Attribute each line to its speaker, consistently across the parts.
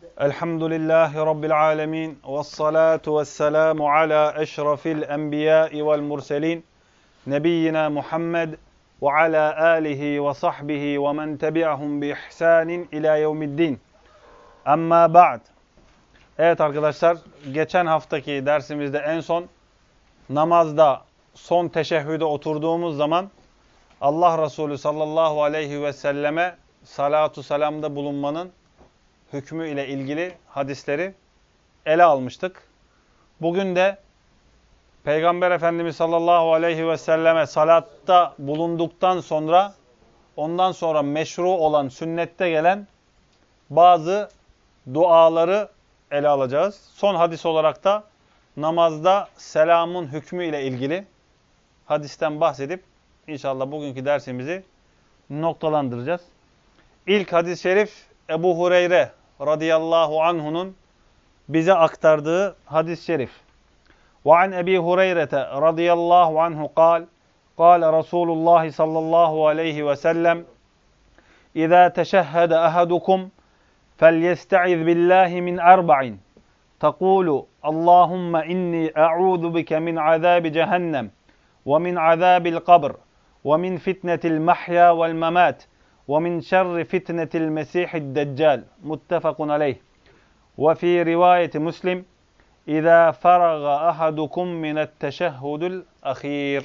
Speaker 1: Elhamdülillahi Rabbil alemin. Vessalatu vesselamu ala eşrafil enbiyai vel murselin. Nebiyyina Muhammed ve ala alihi ve sahbihi ve men tebi'ahum bi ihsanin ila yevmiddin. Amma ba'd. Evet arkadaşlar, geçen haftaki dersimizde en son namazda son teşehhüde oturduğumuz zaman Allah Resulü sallallahu aleyhi ve selleme salatu selamda bulunmanın hükmü ile ilgili hadisleri ele almıştık. Bugün de Peygamber Efendimiz sallallahu aleyhi ve selleme salatta bulunduktan sonra ondan sonra meşru olan, sünnette gelen bazı duaları ele alacağız. Son hadis olarak da namazda selamın hükmü ile ilgili hadisten bahsedip inşallah bugünkü dersimizi noktalandıracağız. İlk hadis-i şerif Ebu Hureyre radıyallahu anhu'nun bize aktardığı hadis-i şerif. وعن أبي هريرة رضي الله عنه قال قال رسول الله صلى الله عليه وسلم إذا تشهد أحدكم فليستعذ بالله من أربع تقول اللهم إني أعوذ بك من عذاب جهنم ومن عذاب القبر ومن فتنة المحيا والممات ومن شر فتنة المسيح الدجال متفق عليه وفي رواية مسلم İzâ faraga ahadukum mine't-teşehhudul ahîr.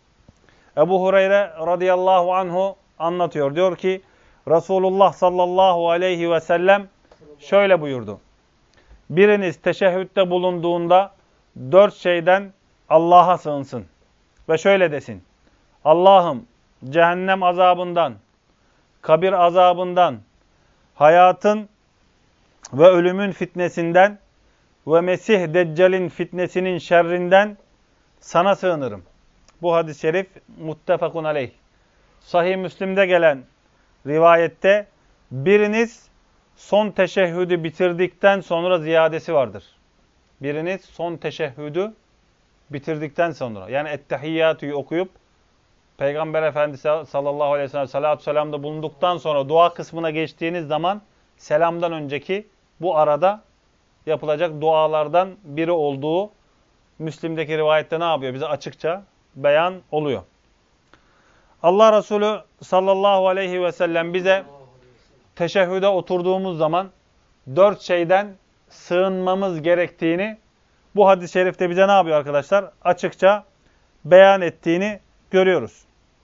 Speaker 1: Ebu Hureyre radıyallahu anhu anlatıyor. Diyor ki Resulullah sallallahu aleyhi ve sellem şöyle buyurdu. Biriniz teşehhütte bulunduğunda 4 şeyden Allah'a sığınsın. Ve şöyle desin. Allah'ım cehennem azabından, kabir azabından, hayatın ve ölümün fitnesinden ve Mesih Deccal'in fitnesinin şerrinden sana sığınırım. Bu hadis-i şerif muttefakun aleyh. Sahih Müslim'de gelen rivayette biriniz son teşehhüdü bitirdikten sonra ziyadesi vardır. Biriniz son teşehhüdü bitirdikten sonra yani ettehiyyatü'yü okuyup Peygamber Efendisi sallallahu aleyhi ve sellem salatü selamda bulunduktan sonra dua kısmına geçtiğiniz zaman selamdan önceki bu arada yapılacak dualardan biri olduğu Müslim'deki rivayette ne yapıyor? Bize açıkça beyan oluyor. Allah Resulü sallallahu aleyhi ve sellem bize teşehhüde oturduğumuz zaman 4 şeyden sığınmamız gerektiğini bu hadis-i şerifte bize ne yapıyor arkadaşlar? Açıkça beyan ettiğini görüyoruz.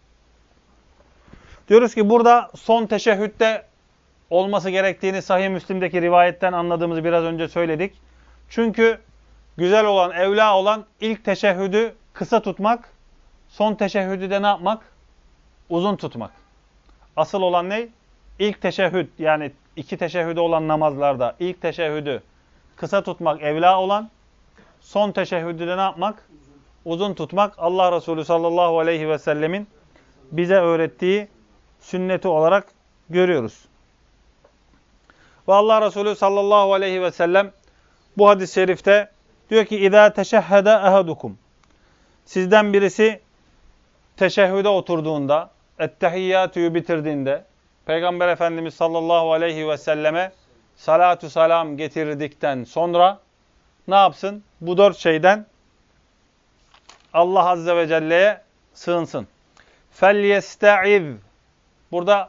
Speaker 1: Diyoruz ki burada son teşehhütte olması gerektiğini Sahih Müslim'deki rivayetten anladığımızı biraz önce söyledik. Çünkü güzel olan, evla olan ilk teşehhüdü kısa tutmak, son teşehhüdü de ne yapmak? Uzun tutmak. Asıl olan ne? İlk teşehhüd yani 2 teşehhüdü olan namazlarda ilk teşehhüdü kısa tutmak evla olan, son teşehhüdü de ne yapmak? Uzun tutmak. Allah Resulü sallallahu aleyhi ve sellemin bize öğrettiği sünneti olarak görüyoruz. Ve Allah Resulü sallallahu aleyhi ve sellem bu hadis-i şerifte diyor ki İzâ teşehhede ahadukum. Sizden birisi teşehhüde oturduğunda, ettehiyyatü'yü bitirdiğinde, Peygamber Efendimiz sallallahu aleyhi ve selleme salatu selam getirdikten sonra ne yapsın? Bu 4 şeyden Allah Azze ve Celle'ye sığınsın. فَلْيَسْتَعِذْ. Burada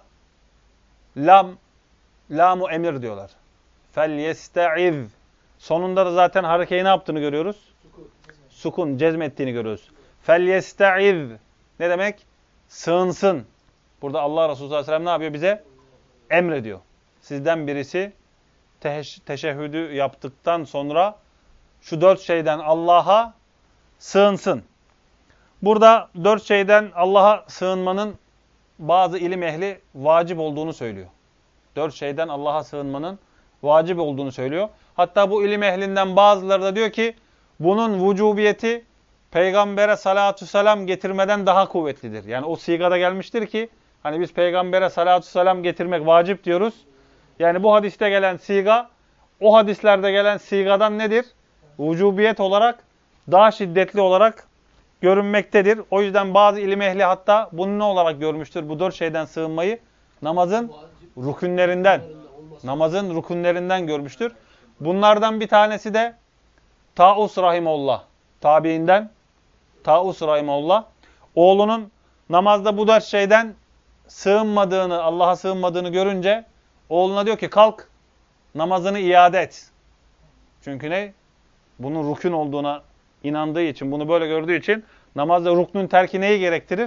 Speaker 1: Lam-u emir diyorlar. فَلْيَسْتَعِذْ. Sonunda da zaten harekeyi ne yaptığını görüyoruz? Sukun, cezmettiğini görüyoruz. فَلْيَسْتَعِذْ. Ne demek? Sığınsın. Burada Allah Resulü sallallahu aleyhi ve sellem ne yapıyor bize? Emrediyor. Sizden birisi teşehhüdü yaptıktan sonra şu 4 şeyden Allah'a sığınsın. Burada 4 şeyden Allah'a sığınmanın bazı ilim ehli vacip olduğunu söylüyor. 4 şeyden Allah'a sığınmanın vacip olduğunu söylüyor. Hatta bu ilim ehlinden bazıları da diyor ki bunun vücubiyeti peygambere salatu selam getirmeden daha kuvvetlidir. Yani o sigada gelmiştir ki hani biz peygambere salatu selam getirmek vacip diyoruz. Yani bu hadiste gelen siga o hadislerde gelen sigadan nedir? Vücubiyet olarak daha şiddetli olarak görünmektedir. O yüzden bazı ilim ehli hatta bunu ne olarak görmüştür? Bu 4 şeyden sığınmayı namazın rükünlerinden, Namazın rükünlerinden görmüştür. Bunlardan bir tanesi de Taus rahimullah. Tabiinden Taus rahimullah. Oğlunun namazda bu dört şeyden sığınmadığını, Allah'a sığınmadığını görünce oğluna diyor ki kalk namazını iade et. Çünkü ne? Bunun rükün olduğuna inandığı için, bunu böyle gördüğü için namazda ruknun terki neyi gerektirir?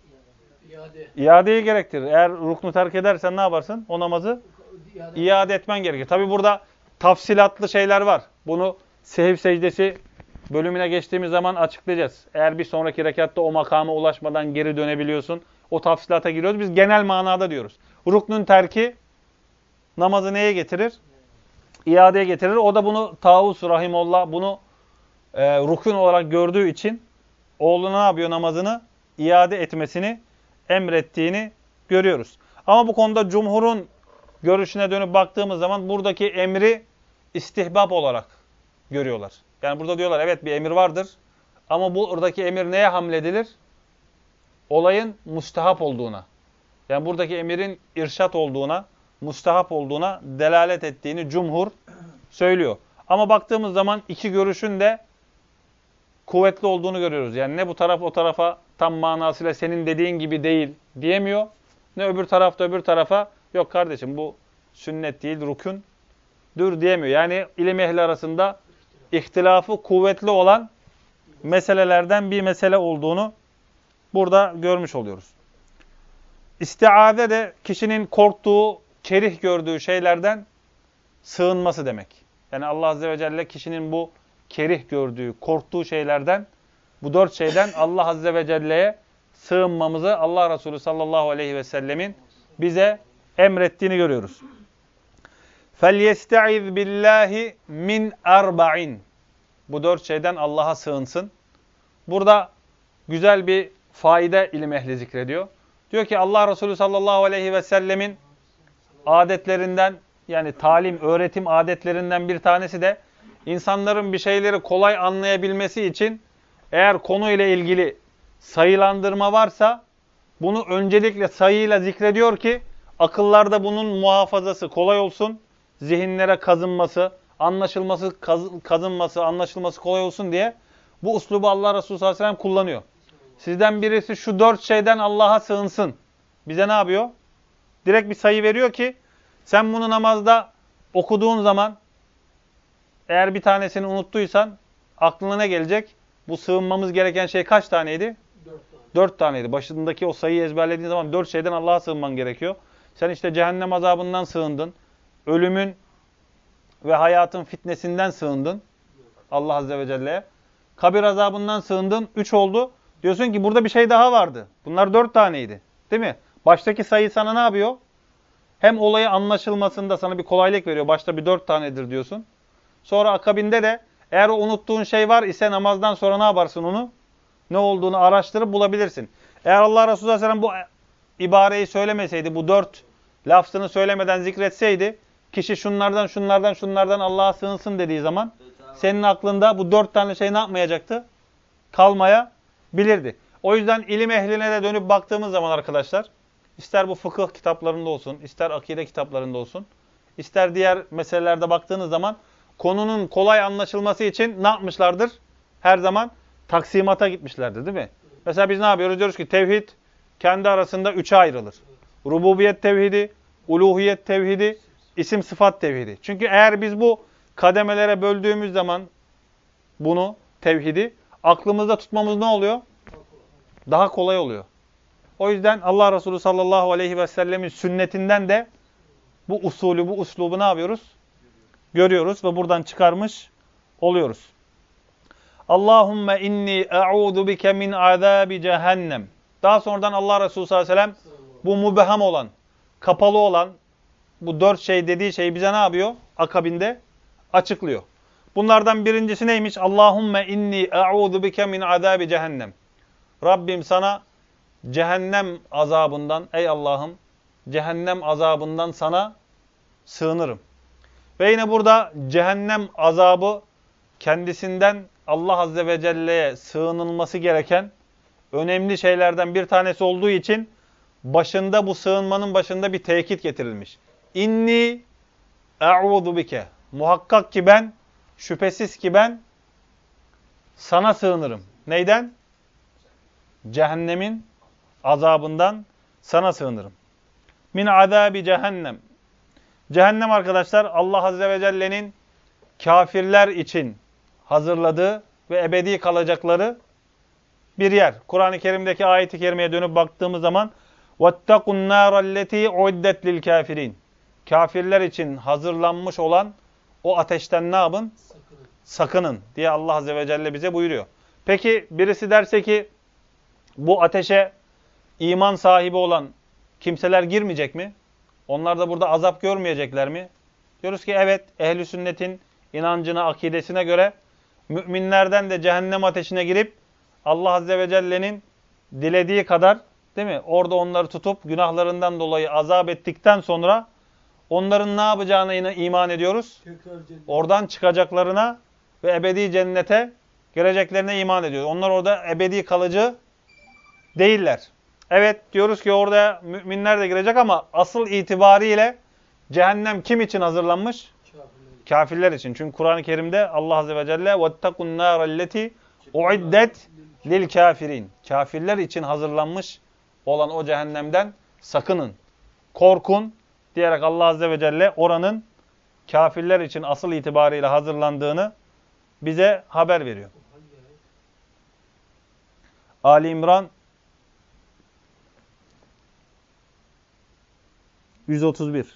Speaker 1: İadeyi gerektirir. Eğer ruknu terk edersen ne yaparsın? O namazı iade etmen gerekir. Tabi burada tafsilatlı şeyler var. Bunu sehiv secdesi bölümüne geçtiğimiz zaman açıklayacağız. Eğer bir sonraki rekatta o makama ulaşmadan geri dönebiliyorsun. O tafsilata giriyoruz. Biz genel manada diyoruz. Ruknun terki namazı neye getirir? İadeye getirir. O da bunu Tavus rahimullah bunu rukun olarak gördüğü için oğluna ne yapıyor? Namazını iade etmesini emrettiğini görüyoruz. Ama bu konuda cumhurun görüşüne dönüp baktığımız zaman buradaki emri istihbab olarak görüyorlar. Yani burada diyorlar evet bir emir vardır ama buradaki emir neye hamledilir? Olayın mustahap olduğuna. Yani buradaki emirin irşat olduğuna, mustahap olduğuna delalet ettiğini cumhur söylüyor. Ama baktığımız zaman iki görüşün de kuvvetli olduğunu görüyoruz. Yani ne bu taraf o tarafa tam manasıyla senin dediğin gibi değil diyemiyor. Ne öbür tarafta öbür tarafa yok kardeşim bu sünnet değil rükündür diyemiyor. Yani ilim ehli arasında ihtilafı kuvvetli olan meselelerden bir mesele olduğunu burada görmüş oluyoruz. İstiaze de kişinin korktuğu, kerih gördüğü şeylerden sığınması demek. Yani Allah Azze ve Celle kişinin bu kerih gördüğü, korktuğu şeylerden, bu dört şeyden Allah Azze ve Celle'ye sığınmamızı Allah Resulü sallallahu aleyhi ve sellemin bize emrettiğini görüyoruz. فَلْيَسْتَعِذْ بِاللّٰهِ مِنْ اَرْبَعٍ Bu dört şeyden Allah'a sığınsın. Burada güzel bir faide ilim ehli zikrediyor. Diyor ki Allah Resulü sallallahu aleyhi ve sellemin adetlerinden yani talim, öğretim adetlerinden bir tanesi de insanların bir şeyleri kolay anlayabilmesi için eğer konuyla ilgili sayılandırma varsa bunu öncelikle sayıyla zikrediyor ki akıllarda bunun muhafazası kolay olsun, zihinlere kazınması, kazınması, anlaşılması kolay olsun diye bu uslubu Allah Resulü sallallahu aleyhi ve sellem kullanıyor. Sizden birisi şu dört şeyden Allah'a sığınsın. Bize ne yapıyor? Direkt bir sayı veriyor ki sen bunu namazda okuduğun zaman eğer bir tanesini unuttuysan aklına ne gelecek? Bu sığınmamız gereken şey kaç taneydi? 4 taneydi. Başındaki o sayıyı ezberlediğin zaman 4 şeyden Allah'a sığınman gerekiyor. Sen işte cehennem azabından sığındın. Ölümün ve hayatın fitnesinden sığındın. Allah Azze ve Celle'ye. Kabir azabından sığındın. 3 oldu. Diyorsun ki burada bir şey daha vardı. Bunlar 4 taneydi. Değil mi? Baştaki sayı sana ne yapıyor? Hem olayı anlaşılmasında sana bir kolaylık veriyor. Başta bir 4 tanedir diyorsun. Sonra akabinde de eğer o unuttuğun şey var ise namazdan sonra ne yaparsın onu? Ne olduğunu araştırıp bulabilirsin. Eğer Allah Resulü Aleyhisselam bu ibareyi söylemeseydi, bu 4 lafzını söylemeden zikretseydi, kişi şunlardan Allah'a sığınsın dediği zaman senin aklında bu 4 tane şey ne yapmayacaktı? Kalmayabilirdi. O yüzden ilim ehline de dönüp baktığımız zaman arkadaşlar, ister bu fıkıh kitaplarında olsun, ister akide kitaplarında olsun, ister diğer meselelerde baktığınız zaman konunun kolay anlaşılması için ne yapmışlardır? Her zaman taksimata gitmişlerdir değil mi? Mesela biz ne yapıyoruz? Diyoruz ki tevhid kendi arasında 3'e ayrılır. Rububiyet tevhidi, uluhiyet tevhidi, isim sıfat tevhidi. Çünkü eğer biz bu kademelere böldüğümüz zaman bunu, tevhidi, aklımızda tutmamız ne oluyor? Daha kolay oluyor. O yüzden Allah Resulü sallallahu aleyhi ve sellemin sünnetinden de bu usulü, bu uslubu ne yapıyoruz? Görüyoruz ve buradan çıkarmış oluyoruz. Allahümme inni e'udu bike min azabi cehennem. Daha sonradan Allah Resulü sallallahu aleyhi ve sellem bu mübhem olan, kapalı olan bu 4 şey dediği şeyi bize ne yapıyor? Akabinde açıklıyor. Bunlardan birincisi neymiş? Allahümme inni e'udu bike min azabi cehennem. Rabbim sana cehennem azabından, ey Allah'ım, cehennem azabından sana sığınırım. Ve yine burada cehennem azabı kendisinden Allah Azze ve Celle'ye sığınılması gereken önemli şeylerden bir tanesi olduğu için başında bu sığınmanın başında bir tekit getirilmiş. İnni e'udu bike. Muhakkak ki ben, şüphesiz ki ben sana sığınırım. Neyden? Cehennemin azabından sana sığınırım. Min azabi cehennem. Cehennem arkadaşlar Allah Azze ve Celle'nin kafirler için hazırladığı ve ebedi kalacakları bir yer. Kur'an-ı Kerim'deki ayet-i kerimeye dönüp baktığımız zaman وَاتَّقُوا النَّارَ الَّتِي عُدَّتْ لِلْكَافِرِينَ. Kafirler için hazırlanmış olan o ateşten ne yapın? Sakının diye Allah Azze ve Celle bize buyuruyor. Peki birisi derse ki bu ateşe iman sahibi olan kimseler girmeyecek mi? Onlar da burada azap görmeyecekler mi? Diyoruz ki evet, ehl-i sünnetin inancına, akidesine göre müminlerden de cehennem ateşine girip Allah Azze ve Celle'nin dilediği kadar, değil mi? Orada onları tutup günahlarından dolayı azap ettikten sonra onların ne yapacağına iman ediyoruz? Oradan çıkacaklarına ve ebedi cennete gireceklerine iman ediyoruz. Onlar orada ebedi kalıcı değiller. Evet diyoruz ki orada müminler de girecek ama asıl itibariyle cehennem kim için hazırlanmış? Kafirler için. Çünkü Kur'an-ı Kerim'de Allah Azze ve Celle وَاتَّقُوا النَّارَ الَّتِي اُعِدَّتْ لِلْكَافِرِينَ. Kafirler için hazırlanmış olan o cehennemden sakının, korkun diyerek Allah Azze ve Celle oranın kafirler için asıl itibariyle hazırlandığını bize haber veriyor. Ali İmran 131.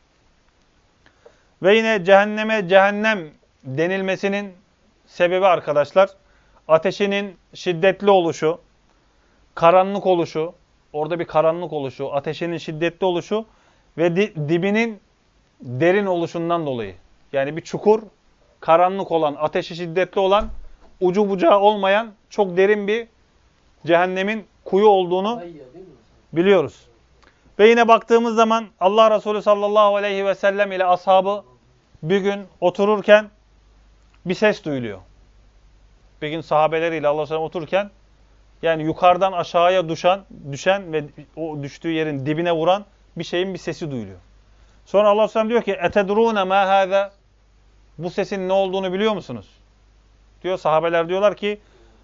Speaker 1: Ve yine cehenneme cehennem denilmesinin sebebi arkadaşlar, ateşinin şiddetli oluşu, karanlık oluşu, orada bir karanlık oluşu, ateşinin şiddetli oluşu ve dibinin derin oluşundan dolayı. Yani bir çukur, karanlık olan, ateşi şiddetli olan, ucu bucağı olmayan çok derin bir cehennemin kuyu olduğunu biliyoruz. Ve yine baktığımız zaman Allah Resulü sallallahu aleyhi ve sellem ile ashabı bir gün otururken bir ses duyuluyor. Bir gün sahabeleriyle Allah Resulü otururken yani yukarıdan aşağıya düşen ve o düştüğü yerin dibine vuran bir şeyin bir sesi duyuluyor. Sonra Allah Resulü diyor ki etedrûne mâ hâzâ. Bu sesin ne olduğunu biliyor musunuz? Diyor sahabeler diyorlar ki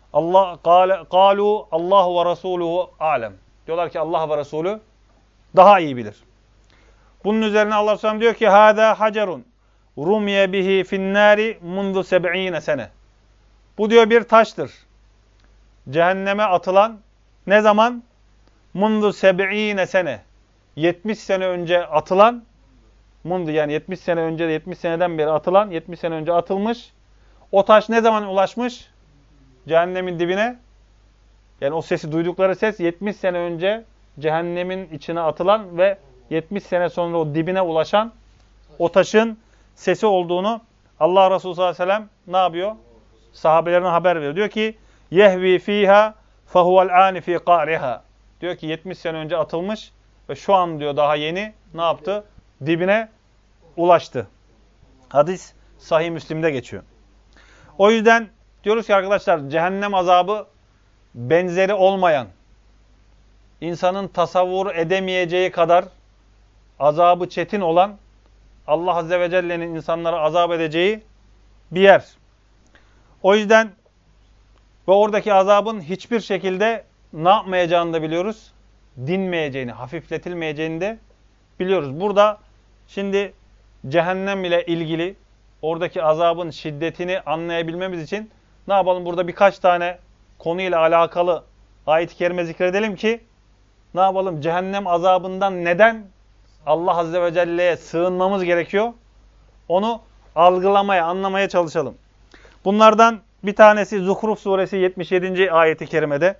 Speaker 1: Allahu ve Resuluhu alem. Diyorlar ki Allah ve Resulü daha iyi bilir. Bunun üzerine Allah Resulü diyor ki hâzâ hacerun rumiye bihi finnâri mundu 70 sene. Bu diyor bir taştır. Cehenneme atılan ne zaman? Mundu 70 sene. 70 sene önce atılan, mundu yani 70 sene önce, 70 seneden beri atılan, 70 sene önce atılmış. O taş ne zaman ulaşmış? Cehennemin dibine. Yani o sesi, duydukları ses 70 sene önce cehennemin içine atılan ve 70 sene sonra o dibine ulaşan o taşın sesi olduğunu Allah Resulü sallallahu aleyhi ve sellem ne yapıyor? Sahabelerine haber veriyor. Diyor ki yehvi fiha fahuvel ani fi qa'riha. Diyor ki 70 sene önce atılmış ve şu an diyor daha yeni ne yaptı? Dibine ulaştı. Hadis Sahih Müslim'de geçiyor. O yüzden diyoruz ki arkadaşlar cehennem azabı benzeri olmayan, insanın tasavvur edemeyeceği kadar azabı çetin olan, Allah Azze ve Celle'nin insanlara azap edeceği bir yer. O yüzden ve oradaki azabın hiçbir şekilde ne yapmayacağını da biliyoruz. Dinmeyeceğini, hafifletilmeyeceğini de biliyoruz. Burada şimdi cehennem ile ilgili oradaki azabın şiddetini anlayabilmemiz için ne yapalım? Burada birkaç tane konuyla alakalı ayet-i kerime zikredelim ki ne yapalım? Cehennem azabından neden Allah Azze ve Celle'ye sığınmamız gerekiyor? Onu algılamaya, anlamaya çalışalım. Bunlardan bir tanesi Zuhruf suresi 77. ayeti kerimede.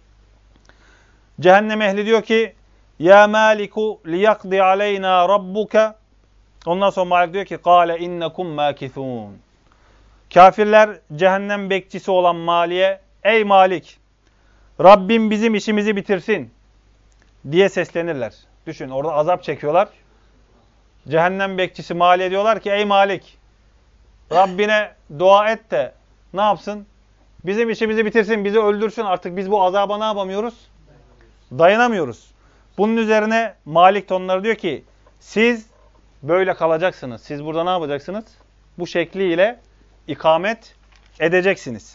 Speaker 1: Cehennem ehli diyor ki ya maliku liyakdi aleyna rabbuka. Ondan sonra Malik diyor ki kâle innekum mâkithûn. Kafirler cehennem bekçisi olan Malik'e ey Malik Rabbim bizim işimizi bitirsin diye seslenirler. Düşün orada azap çekiyorlar. Cehennem bekçisi Malik'e diyorlar ki ey Malik Rabbine dua et de ne yapsın? Bizim işimizi bitirsin, bizi öldürsün. Artık biz bu azaba ne yapamıyoruz? Dayanamıyoruz. Bunun üzerine Malik de onlara diyor ki siz böyle kalacaksınız. Siz burada ne yapacaksınız? Bu şekliyle ikamet edeceksiniz.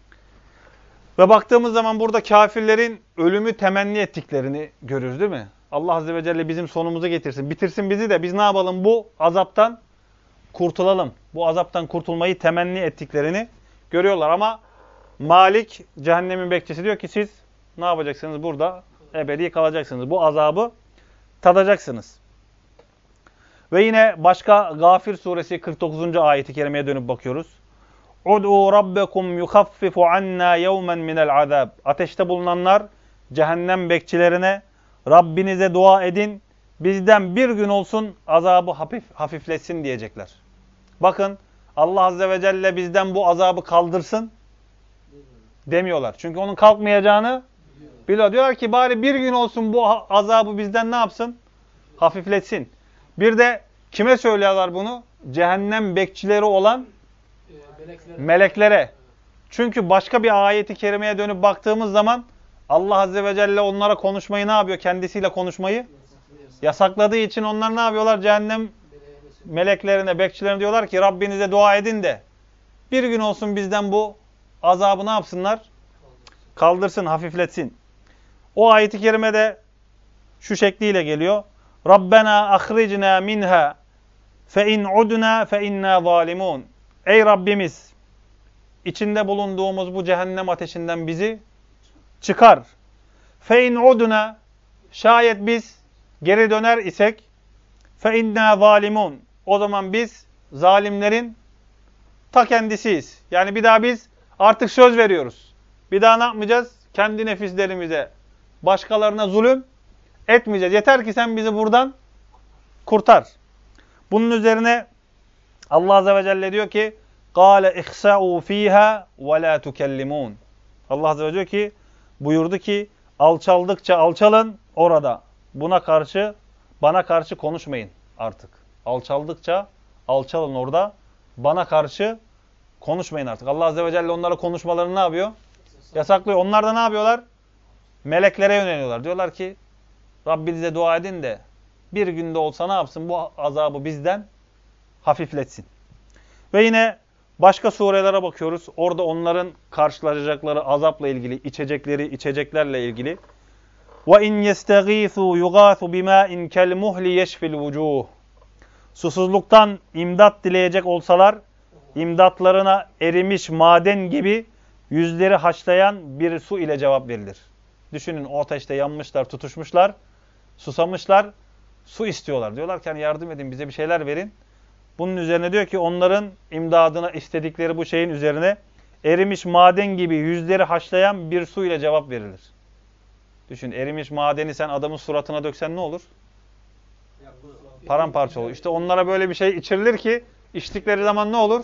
Speaker 1: Ve baktığımız zaman burada kafirlerin ölümü temenni ettiklerini görürüz değil mi? Allah Azze ve Celle bizim sonumuzu getirsin. Bitirsin bizi de biz ne yapalım? Bu azaptan kurtulalım. Bu azaptan kurtulmayı temenni ettiklerini görüyorlar. Ama Malik, cehennemin bekçisi diyor ki siz ne yapacaksınız? Burada ebedi kalacaksınız. Bu azabı tadacaksınız. Ve yine başka Gafir suresi 49. ayeti kerimeye dönüp bakıyoruz. Ud'u rabbekum yukhaffifu anna yevmen minel azab. Ateşte bulunanlar cehennem bekçilerine Rabbinize dua edin. Bizden bir gün olsun azabı hafifletsin diyecekler. Bakın Allah Azze ve Celle bizden bu azabı kaldırsın demiyorlar. Çünkü onun kalkmayacağını biliyor. Diyorlar ki bari bir gün olsun bu azabı bizden ne yapsın? Hafifletsin. Bir de kime söylüyorlar bunu? Cehennem bekçileri olan meleklere. Çünkü başka bir ayeti kerimeye dönüp baktığımız zaman Allah Azze ve Celle onlara konuşmayı ne yapıyor? Kendisiyle konuşmayı yasakladığı için onlar ne yapıyorlar? Cehennem meleklerine, bekçilerine diyorlar ki Rabbinize dua edin de bir gün olsun bizden bu azabı ne yapsınlar? Kaldırsın, hafifletsin. O ayeti kerimede şu şekliyle geliyor. Rabbena ahricna minha fe in udna fe inna zalimun. Ey Rabbimiz, içinde bulunduğumuz bu cehennem ateşinden bizi çıkar. Fe in udna, şayet biz geri döner isek fe inna zalimun. O zaman biz zalimlerin ta kendisiyiz. Yani bir daha biz artık söz veriyoruz. Bir daha ne yapmayacağız? Kendi nefislerimize, başkalarına zulüm etmeyeceğiz. Yeter ki sen bizi buradan kurtar. Bunun üzerine Allah Azze ve Celle diyor ki قَالَ اِخْسَعُوا ف۪يهَا وَلَا تُكَلِّمُونَ. Allah Azze ve Celle diyor ki, buyurdu ki alçaldıkça alçalın orada. Bana karşı konuşmayın artık. Alçaldıkça alçalın orada. Bana karşı konuşmayın artık. Allah Azze ve Celle onlara konuşmalarını ne yapıyor? Yasaklıyor. Onlar da ne yapıyorlar? Meleklere yöneliyorlar. Diyorlar ki Rabbinize dua edin de bir günde olsa ne yapsın? Bu azabı bizden hafifletsin. Ve yine başka surelere bakıyoruz. Orada onların karşılaşacakları azapla ilgili, içeceklerle ilgili. وَاِنْ يَسْتَغِيثُوا يُغَاثُ بِمَاءٍ كَالْمُهْلِ يَشْفِ الْوُجُوهِ. Susuzluktan imdat dileyecek olsalar, imdatlarına erimiş maden gibi yüzleri haşlayan bir su ile cevap verilir. Düşünün, o ateşte yanmışlar, tutuşmuşlar, susamışlar, su istiyorlar. Diyorlar ki hani yardım edin, bize bir şeyler verin. Bunun üzerine diyor ki onların imdadına istedikleri bu şeyin üzerine erimiş maden gibi yüzleri haşlayan bir su ile cevap verilir. Düşün, erimiş madeni sen adamın suratına döksen ne olur? Paramparça olur. İşte onlara böyle bir şey içirilir ki içtikleri zaman ne olur?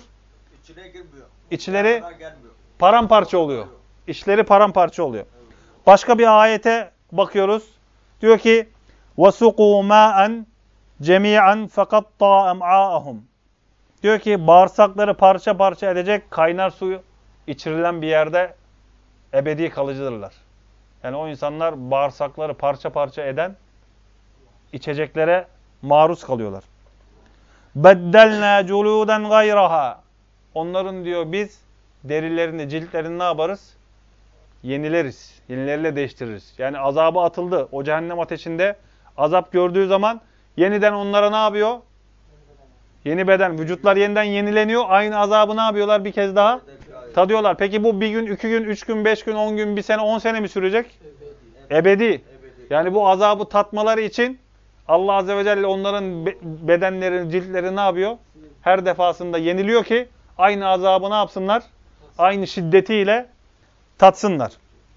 Speaker 1: İçleri paramparça oluyor. İçleri paramparça oluyor. Başka bir ayete bakıyoruz. Diyor ki وَسُقُوا مَاءً جَمِيعًا فَقَطَّا اَمْعَاءَهُمْ. Diyor ki bağırsakları parça parça edecek kaynar suyu içirilen bir yerde ebedi kalıcıdırlar. Yani o insanlar bağırsakları parça parça eden içeceklere maruz kalıyorlar. بَدَّلْنَا جُلُودًا غَيْرَهَا. Onların diyor biz derilerini, ciltlerini ne yaparız? Yenileriz. Yenileriyle değiştiririz. Yani azabı atıldı. O cehennem ateşinde azap gördüğü zaman yeniden onlara ne yapıyor? Yeni beden. Vücutlar yeniden yenileniyor. Aynı azabı ne yapıyorlar? Bir kez daha tadıyorlar. Peki bu bir gün, 2 gün, 3 gün, 5 gün, 10 gün, 1 sene, 10 sene mi sürecek? Ebedi. Yani bu azabı tatmaları için Allah Azze ve Celle onların bedenlerini, ciltleri ne yapıyor? Her defasında yeniliyor ki aynı azabı ne yapsınlar? Aynı şiddetiyle tatsınlar.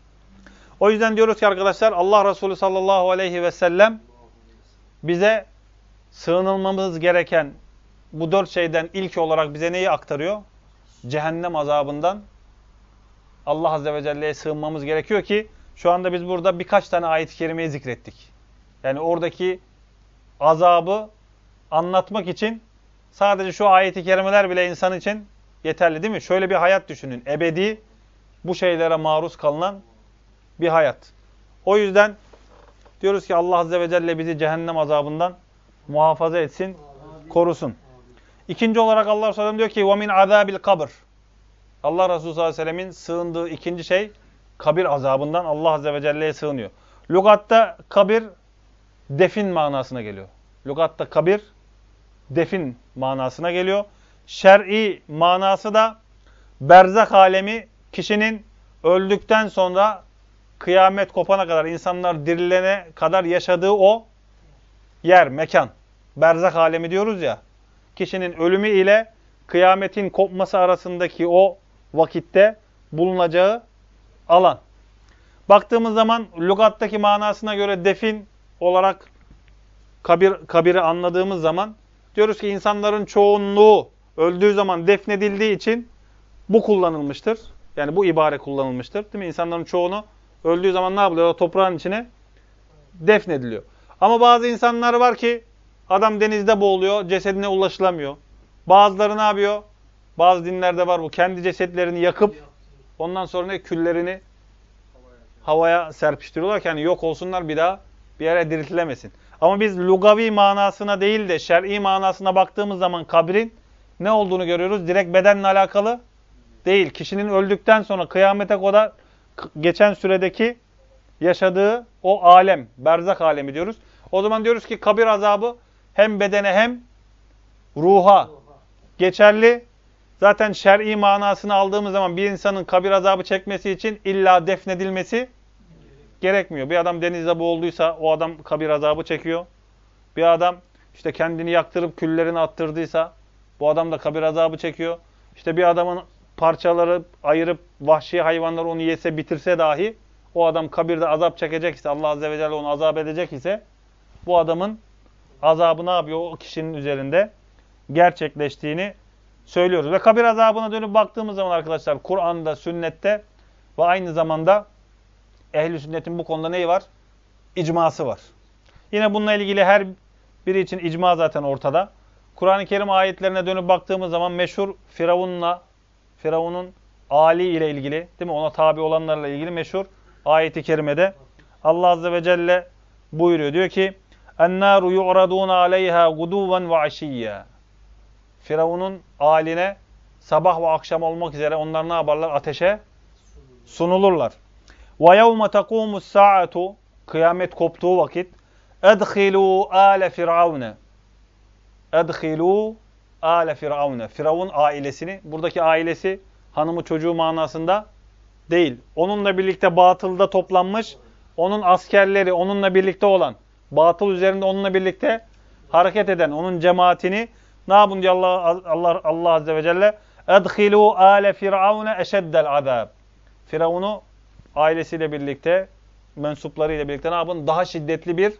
Speaker 1: O yüzden diyoruz ki arkadaşlar Allah Resulü sallallahu aleyhi ve sellem bize sığınılmamız gereken bu 4 şeyden ilk olarak bize neyi aktarıyor? Cehennem azabından Allah Azze ve Celle'ye sığınmamız gerekiyor ki şu anda biz burada birkaç tane ayet-i kerimeyi zikrettik. Yani oradaki azabı anlatmak için sadece şu ayet-i kerimeler bile insan için yeterli değil mi? Şöyle bir hayat düşünün. Ebedi bu şeylere maruz kalınan bir hayat. O yüzden diyoruz ki Allah Azze ve Celle bizi cehennem azabından muhafaza etsin. korusun. İkinci olarak Allah Resulü Aleyhisselam diyor ki وَمِنْ عَذَابِ الْقَبْرِ Allah Resulü sallallahu aleyhi ve sellemin sığındığı ikinci şey kabir azabından Allah Azze ve Celle'ye sığınıyor. Lügatta kabir defin manasına geliyor. Lügatta kabir defin manasına geliyor. Şer'i manası da berzak alemi, kişinin öldükten sonra kıyamet kopana kadar, insanlar dirilene kadar yaşadığı o yer, mekan. Berzak alemi diyoruz ya. Kişinin ölümü ile kıyametin kopması arasındaki o vakitte bulunacağı alan. Baktığımız zaman lügattaki manasına göre defin olarak kabiri anladığımız zaman diyoruz ki insanların çoğunluğu öldüğü zaman defnedildiği için bu kullanılmıştır. Yani bu ibare kullanılmıştır. Değil mi? İnsanların çoğunu öldüğü zaman ne yapılıyor? Toprağın içine defnediliyor. Ama bazı insanlar var ki adam denizde boğuluyor, cesedine ulaşılamıyor. Bazıları ne yapıyor? Bazı dinlerde var bu. Kendi cesetlerini yakıp ondan sonra ne? Küllerini havaya serpiştiriyorlar ki yani yok olsunlar, bir daha bir yere diriltilemesin. Ama biz lugavi manasına değil de şer'i manasına baktığımız zaman kabrin ne olduğunu görüyoruz. Direkt bedenle alakalı değil. Kişinin öldükten sonra kıyamete kadar geçen süredeki yaşadığı o alem, berzak alemi diyoruz. O zaman diyoruz ki kabir azabı hem bedene hem ruha geçerli. Zaten şer'i manasını aldığımız zaman bir insanın kabir azabı çekmesi için illa defnedilmesi gerekmiyor. Bir adam denizde boğulduysa o adam kabir azabı çekiyor. Bir adam işte kendini yaktırıp küllerini attırdıysa bu adam da kabir azabı çekiyor. İşte bir adamın parçaları ayırıp vahşi hayvanlar onu yese bitirse dahi o adam kabirde azap çekecek ise, Allah Azze ve Celle onu azap edecek ise bu adamın azabı ne yapıyor? O kişinin üzerinde gerçekleştiğini söylüyoruz. Ve kabir azabına dönüp baktığımız zaman arkadaşlar Kur'an'da, sünnette ve aynı zamanda ehl-i sünnetin bu konuda neyi var? İcması var. Yine bununla ilgili her biri için icma zaten ortada. Kur'an-ı Kerim ayetlerine dönüp baktığımız zaman meşhur Firavun'un Ali ile ilgili, değil mi? Ona tabi olanlarla ilgili meşhur ayeti kerimede Allah Azze ve Celle buyuruyor. Diyor ki: "En-nâru yu'radûne aleyhâ gudûven ve aşiyya." Firavun'un aline sabah ve akşam olmak üzere onlar ne yaparlar? Ateşe sunulurlar. وَيَوْمَ تَقُومُ السَّاعَةُ Kıyamet koptuğu vakit اَدْخِلُوا آلَ فِرْعَوْنَ اَدْخِلُوا آلَ فِرْعَوْنَ Firavun ailesini, buradaki ailesi hanımı çocuğu manasında değil. Onunla birlikte batılda toplanmış, onun askerleri, onunla birlikte olan, batıl üzerinde onunla birlikte hareket eden, onun cemaatini ne yapın diyor Allah Azze ve Celle? اَدْخِلُوا آلَ فِرْعَوْنَ اَشَدَّ الْعَذَابِ Firavun'u ailesiyle birlikte, mensuplarıyla birlikte ne yapın? Daha şiddetli bir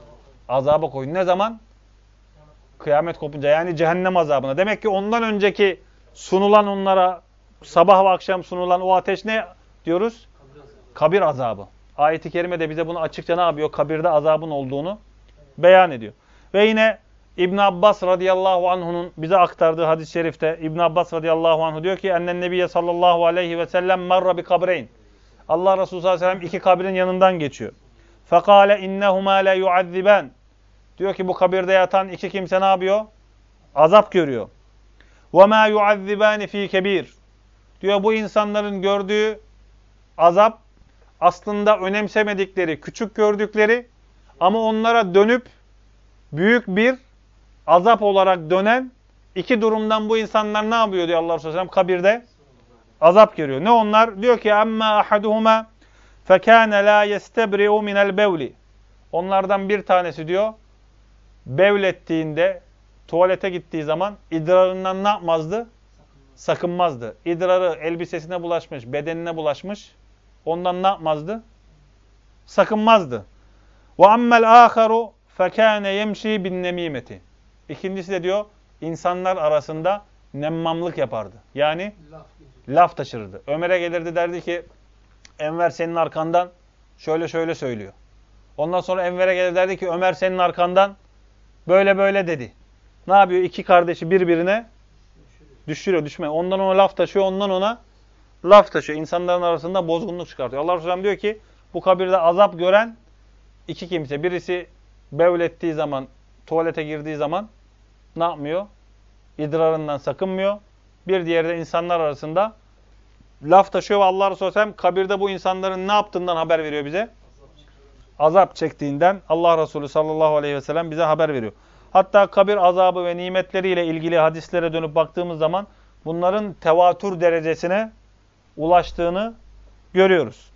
Speaker 1: azaba koyun. Ne zaman? Kıyamet kopunca, yani cehennem azabına. Demek ki ondan önceki sunulan onlara, sabah ve akşam sunulan o ateş ne diyoruz? Kabir azabı. Ayet-i Kerime de bize bunu açıkça ne yapıyor? Kabirde azabın olduğunu beyan ediyor. Ve yine İbn Abbas radıyallahu anhu'nun bize aktardığı hadis-i şerifte İbn Abbas radıyallahu anhu diyor ki ennen nebiye sallallahu aleyhi ve sellem marra bi kabreyn. Allah Resulü sallallahu aleyhi ve sellem iki kabrin yanından geçiyor. Fekale innehuma la yuazziban. Diyor ki bu kabirde yatan iki kimse ne yapıyor? Azap görüyor. Ve ma yuazzibani fi kebir. Diyor bu insanların gördüğü azap aslında önemsemedikleri, küçük gördükleri ama onlara dönüp büyük bir azap olarak dönen iki durumdan bu insanlar ne yapıyor diyor Allah Resulü Aleyhisselam kabirde azap görüyor. Ne onlar? Diyor ki amma ahaduhuma fekâne la yestebri'u minel bevli. Onlardan bir tanesi diyor bevlettiğinde, tuvalete gittiği zaman idrarından ne yapmazdı? Sakınmazdı. İdrarı elbisesine bulaşmış, bedenine bulaşmış. Ondan ne yapmazdı? Sakınmazdı. Ve ammel âkharu fekâne yemşî bin nemîmeti. İkincisi de diyor, insanlar arasında nemmamlık yapardı. Yani laf taşırdı. Ömer'e gelirdi derdi ki, Enver senin arkandan şöyle şöyle söylüyor. Ondan sonra Enver'e gelir derdi ki, Ömer senin arkandan böyle böyle dedi. Ne yapıyor? İki kardeşi birbirine düşürüyor. Ondan ona laf taşıyor, ondan ona laf taşıyor. İnsanların arasında bozgunluk çıkartıyor. Allah Resulü diyor ki, bu kabirde azap gören iki kimse. Birisi bevlettiği zaman, tuvalete girdiği zaman ne yapmıyor? İdrarından sakınmıyor. Bir diğeri de insanlar arasında laf taşıyor ve Allah Resulü Sellem kabirde bu insanların ne yaptığından haber veriyor bize. Azap çektiğinden Allah Resulü sallallahu aleyhi ve sellem bize haber veriyor. Hatta kabir azabı ve nimetleriyle ilgili hadislere dönüp baktığımız zaman bunların tevatür derecesine ulaştığını görüyoruz.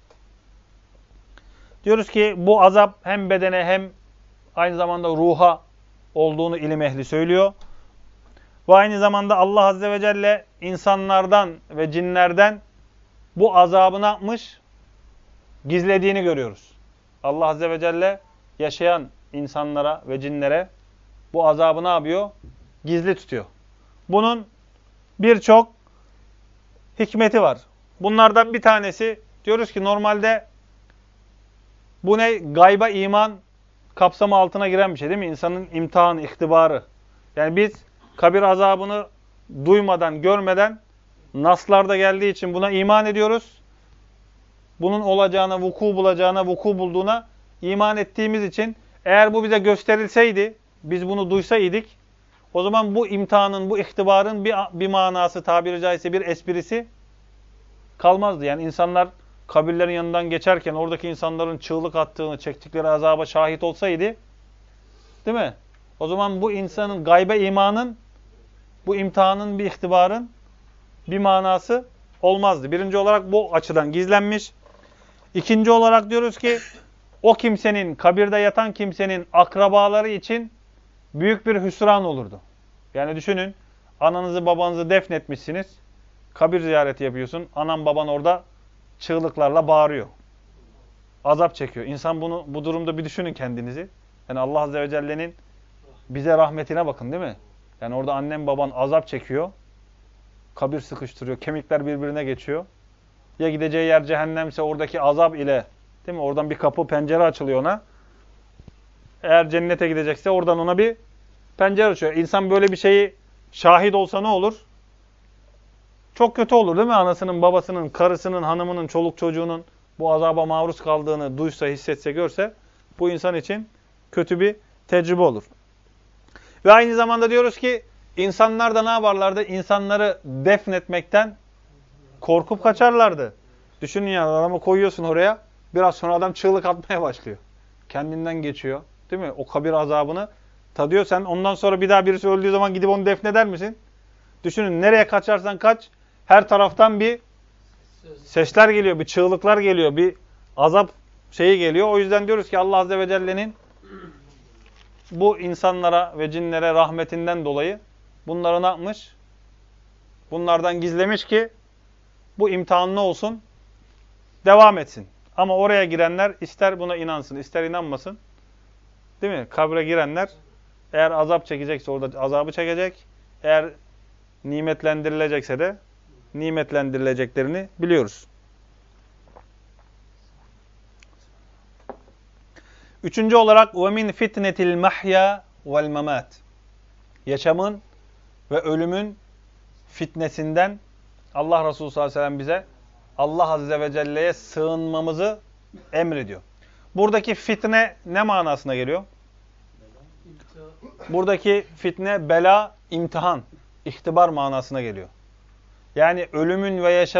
Speaker 1: Diyoruz ki bu azap hem bedene hem aynı zamanda ruha olduğunu ilim ehli söylüyor. Ve aynı zamanda Allah Azze ve Celle insanlardan ve cinlerden bu azabı ne yapmış? Gizlediğini görüyoruz. Allah Azze ve Celle yaşayan insanlara ve cinlere bu azabı ne yapıyor? Gizli tutuyor. Bunun birçok hikmeti var. Bunlardan bir tanesi, diyoruz ki normalde bu ne? Gayba iman kapsamı altına giren bir şey değil mi? İnsanın imtihanı, ihtibarı. Yani biz kabir azabını duymadan, görmeden naslarda geldiği için buna iman ediyoruz. Bunun olacağına, vuku bulduğuna iman ettiğimiz için eğer bu bize gösterilseydi, biz bunu duysaydık, o zaman bu imtihanın, bu ihtibarın bir manası, tabiri caizse bir esprisi kalmazdı. Yani insanlar kabirlerin yanından geçerken oradaki insanların çığlık attığını, çektikleri azaba şahit olsaydı, değil mi? O zaman bu insanın gaybe imanın, bu imtihanın, bir ihtibarın bir manası olmazdı. Birinci olarak bu açıdan gizlenmiş. İkinci olarak diyoruz ki o kimsenin, kabirde yatan kimsenin akrabaları için büyük bir hüsran olurdu. Yani düşünün, ananızı babanızı defnetmişsiniz, kabir ziyareti yapıyorsun, anan baban orada çığlıklarla bağırıyor. Azap çekiyor. İnsan bu durumda bir düşünün kendinizi. Yani Allah Azze ve Celle'nin bize rahmetine bakın değil mi? Yani orada annem baban azap çekiyor. Kabir sıkıştırıyor. Kemikler birbirine geçiyor. Ya gideceği yer cehennemse oradaki azap ile, değil mi? Oradan bir kapı, pencere açılıyor ona. Eğer cennete gidecekse oradan ona bir pencere açıyor. İnsan böyle bir şeyi şahit olsa ne olur? Çok kötü olur değil mi? Anasının, babasının, karısının, hanımının, çoluk çocuğunun bu azaba maruz kaldığını duysa, hissetse, görse bu insan için kötü bir tecrübe olur. Ve aynı zamanda diyoruz ki insanlar da ne yaparlardı? İnsanları defnetmekten korkup kaçarlardı. Düşünün ya, adamı koyuyorsun oraya, biraz sonra adam çığlık atmaya başlıyor. Kendinden geçiyor. Değil mi? O kabir azabını tadıyor. Sen ondan sonra bir daha birisi öldüğü zaman gidip onu defneder misin? Düşünün, nereye kaçarsan kaç, her taraftan bir sesler geliyor, bir çığlıklar geliyor, bir azap şeyi geliyor. O yüzden diyoruz ki Allah Azze ve Celle'nin bu insanlara ve cinlere rahmetinden dolayı bunları ne yapmış? Bunlardan gizlemiş ki bu imtihan ne olsun? Devam etsin. Ama oraya girenler ister buna inansın, ister inanmasın. Değil mi? Kabre girenler eğer azap çekecekse orada azabı çekecek. Eğer nimetlendirilecekse de nimetlendirileceklerini biliyoruz. Üçüncü olarak وَمِنْ فِتْنَةِ الْمَحْيَا وَالْمَمَاتِ Yaşamın ve ölümün fitnesinden Allah Resulü sallallahu aleyhi ve sellem bize Allah Azze ve Celle'ye sığınmamızı emrediyor. Buradaki fitne ne manasına geliyor? Buradaki fitne, bela, imtihan, ihtibar manasına geliyor. Yani ölüm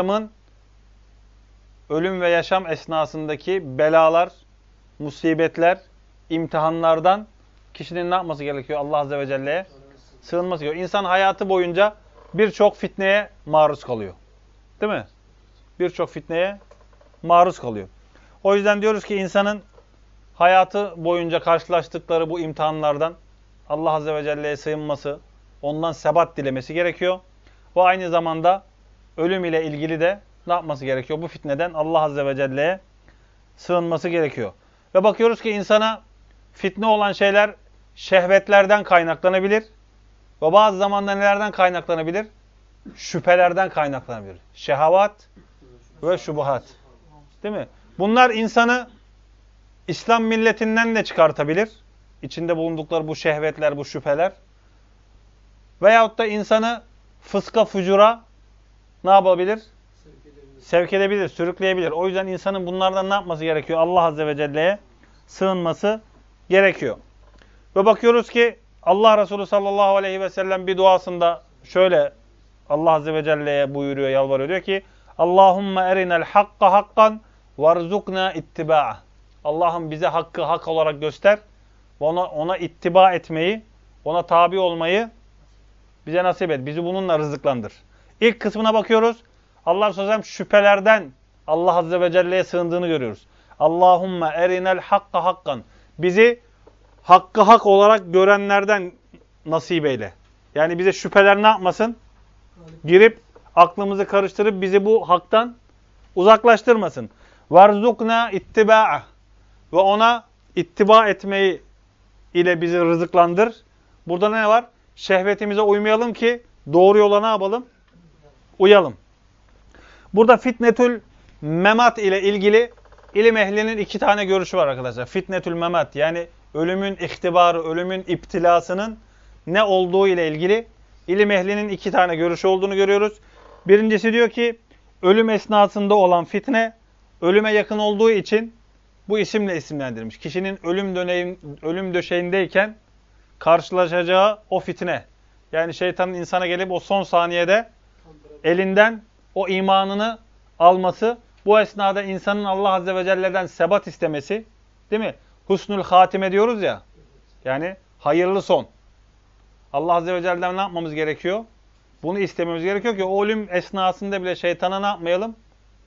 Speaker 1: ve yaşam esnasındaki belalar, musibetler, imtihanlardan kişinin ne yapması gerekiyor? Allah Azze ve Celle'ye sığınması gerekiyor. İnsan hayatı boyunca birçok fitneye maruz kalıyor. Değil mi? Birçok fitneye maruz kalıyor. O yüzden diyoruz ki insanın hayatı boyunca karşılaştıkları bu imtihanlardan Allah Azze ve Celle'ye sığınması, ondan sebat dilemesi gerekiyor. Ve aynı zamanda ölüm ile ilgili de ne yapması gerekiyor? Bu fitneden Allah Azze ve Celle'ye sığınması gerekiyor. Ve bakıyoruz ki insana fitne olan şeyler şehvetlerden kaynaklanabilir. Ve bazı zamanda nelerden kaynaklanabilir? Şüphelerden kaynaklanabilir. Şehavat ve şubuhat. Değil mi? Bunlar insanı İslam milletinden de çıkartabilir. İçinde bulundukları bu şehvetler, bu şüpheler. Veyahut da insanı fıska, fucura ne yapabilir? Sevk edebilir, sürükleyebilir. O yüzden insanın bunlardan ne yapması gerekiyor? Allah Azze ve Celle'ye sığınması gerekiyor. Ve bakıyoruz ki Allah Resulü sallallahu aleyhi ve sellem bir duasında şöyle Allah Azze ve Celle'ye buyuruyor, yalvarıyor. Diyor ki Allahümme erinel hakka hakkan varzukna ittiba'ah. Allah'ım bize hakkı hak olarak göster ve ona ittiba etmeyi, ona tabi olmayı bize nasip et. Bizi bununla rızıklandır. İlk kısmına bakıyoruz. Allah Resulü Sellem şüphelerden Allah Azze ve Celle'ye sığındığını görüyoruz. Allahümme erinel hakka hakkan. Bizi hakkı hak olarak görenlerden nasip eyle. Yani bize şüpheler ne yapmasın? Girip aklımızı karıştırıp bizi bu haktan uzaklaştırmasın. Varzukna ittiba'ah. Ve ona ittiba etmeyi ile bizi rızıklandır. Burada ne var? Şehvetimize uymayalım ki doğru yola ne yapalım? Uyalım. Burada fitnetül memat ile ilgili ilim ehlinin iki tane görüşü var arkadaşlar. Fitnetül memat yani ölümün ihtibarı, ölümün iptilasının ne olduğu ile ilgili ilim ehlinin iki tane görüşü olduğunu görüyoruz. Birincisi diyor ki ölüm esnasında olan fitne ölüme yakın olduğu için bu isimle isimlendirilmiş. Kişinin ölüm döşeğindeyken karşılaşacağı o fitne. Yani şeytanın insana gelip o son saniyede elinden o imanını alması, bu esnada insanın Allah Azze ve Celle'den sebat istemesi, değil mi? Husnul hatime diyoruz ya, yani hayırlı son. Allah Azze ve Celle'den ne yapmamız gerekiyor? Bunu istememiz gerekiyor ki o ölüm esnasında bile şeytana ne yapmayalım?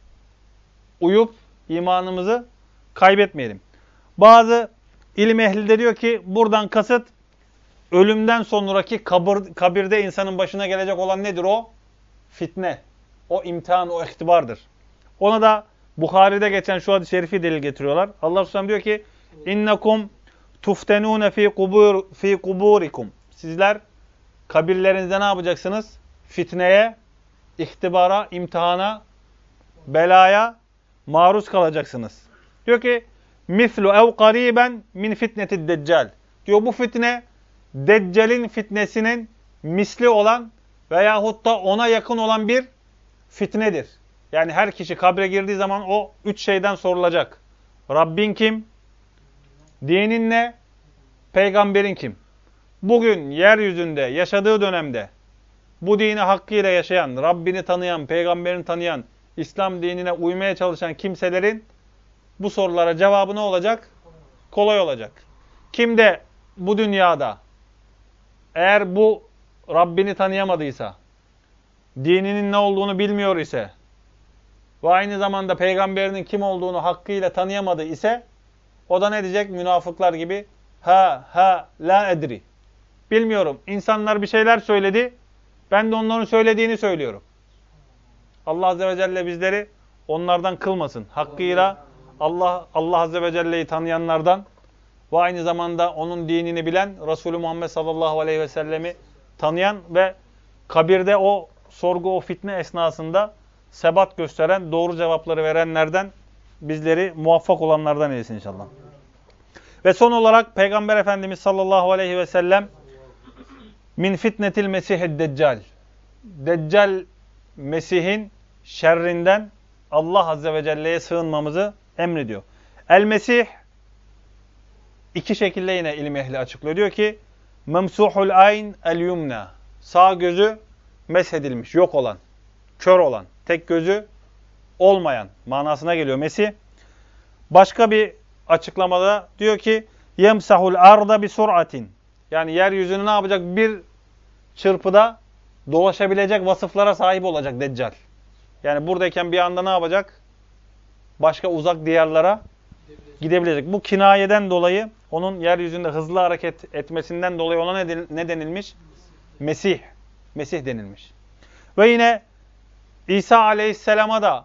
Speaker 1: Uyup imanımızı kaybetmeyelim. Bazı ilim ehli de diyor ki buradan kasıt ölümden sonraki kabirde insanın başına gelecek olan nedir o? Fitne. O imtihan, o ihtibardır. Ona da Bukhari'de geçen şu hadis-i şerifi delil getiriyorlar. Allah Resulü diyor ki innekum tuftenune fi kuburikum. Sizler kabirlerinizde ne yapacaksınız? Fitneye, ihtibara, imtihana, belaya maruz kalacaksınız. Diyor ki mislu ev qariben min fitnetid deccal. Diyor bu fitne Deccal'in fitnesinin misli olan veyahut da ona yakın olan bir fitnedir. Yani her kişi kabre girdiği zaman o üç şeyden sorulacak. Rabbin kim? Dinin ne? Peygamberin kim? Bugün yeryüzünde yaşadığı dönemde bu dini hakkıyla yaşayan, Rabbini tanıyan, peygamberini tanıyan, İslam dinine uymaya çalışan kimselerin bu sorulara cevabı ne olacak? Kolay olacak. Kim de bu dünyada eğer bu Rabbini tanıyamadıysa, dininin ne olduğunu bilmiyor ise ve aynı zamanda peygamberinin kim olduğunu hakkıyla tanıyamadı ise o da ne diyecek? Münafıklar gibi la edri. Bilmiyorum. İnsanlar bir şeyler söyledi. Ben de onların söylediğini söylüyorum. Allah Azze ve Celle bizleri onlardan kılmasın. Hakkıyla Allah Azze ve Celle'yi tanıyanlardan ve aynı zamanda onun dinini bilen Resulü Muhammed sallallahu aleyhi ve sellemi tanıyan ve kabirde o sorgu, o fitne esnasında sebat gösteren, doğru cevapları verenlerden bizleri muvaffak olanlardan eylesin inşallah. Ve son olarak Peygamber Efendimiz sallallahu aleyhi ve sellem min fitnetil mesihid deccal. Deccal Mesih'in şerrinden Allah Azze ve Celle'ye sığınmamızı emrediyor. El-Mesih iki şekilde yine ilim ehli açıklıyor. Diyor ki memsuhul ayn el-yumna. Sağ gözü meshedilmiş, yok olan, kör olan, tek gözü olmayan manasına geliyor Mesih. Başka bir açıklamada diyor ki yemsahul arda bi sur'atin. Yani yeryüzünü ne yapacak? Bir çırpıda dolaşabilecek vasıflara sahip olacak Deccal. Yani buradayken bir anda ne yapacak? Başka uzak diyarlara gidebilecek. Bu kinayeden dolayı, onun yeryüzünde hızlı hareket etmesinden dolayı ona ne denilmiş? Mesih. Mesih denilmiş. Ve yine İsa Aleyhisselam'a da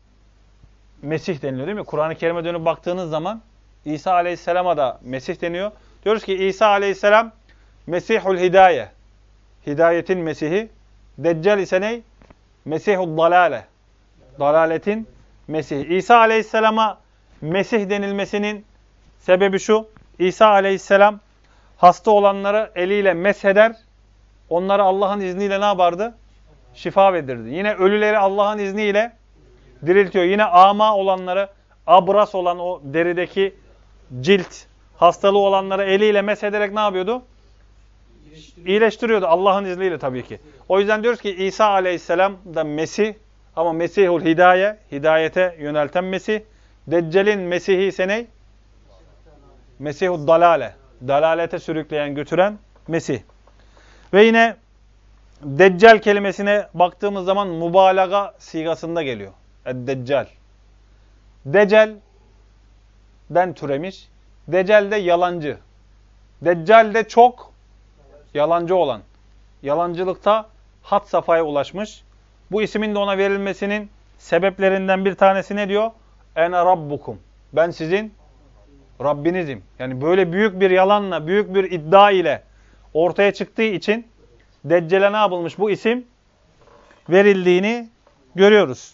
Speaker 1: Mesih deniliyor değil mi? Kur'an-ı Kerim'e dönüp baktığınız zaman İsa Aleyhisselam'a da Mesih deniyor. Diyoruz ki İsa Aleyhisselam Mesihul Hidaye. Hidayetin Mesihi. Deccal ise ne? Mesihul Dalale. Dalaletin Mesihi. İsa Aleyhisselam'a Mesih denilmesinin sebebi şu. İsa Aleyhisselam hasta olanları eliyle mesheder. Onları Allah'ın izniyle ne yapardı? Şifa verirdi. Yine ölüleri Allah'ın izniyle diriltiyor. Yine ama olanları, abras olan o derideki cilt hastalığı olanları eliyle meshederek ne yapıyordu? İyileştiriyordu Allah'ın izniyle tabii ki. O yüzden diyoruz ki İsa aleyhisselam da Mesih ama Mesihul Hidaye, hidayete yönelten Mesih. Deccal'in Mesih'i ise ne? Mesihud Dalale, dalalete sürükleyen, götüren Mesih. Ve yine Deccal kelimesine baktığımız zaman mübalağa sigasında geliyor. Deccal. Deccal'den türemiş. Deccal de yalancı. Deccal de çok yalancı olan. Yalancılıkta had safhaya ulaşmış. Bu ismin de ona verilmesinin sebeplerinden bir tanesi ne diyor? Ene rabbukum. Ben sizin Rabbinizim. Yani böyle büyük bir yalanla, büyük bir iddia ile ortaya çıktığı için Deccal'e ne yapılmış? Bu isim verildiğini görüyoruz.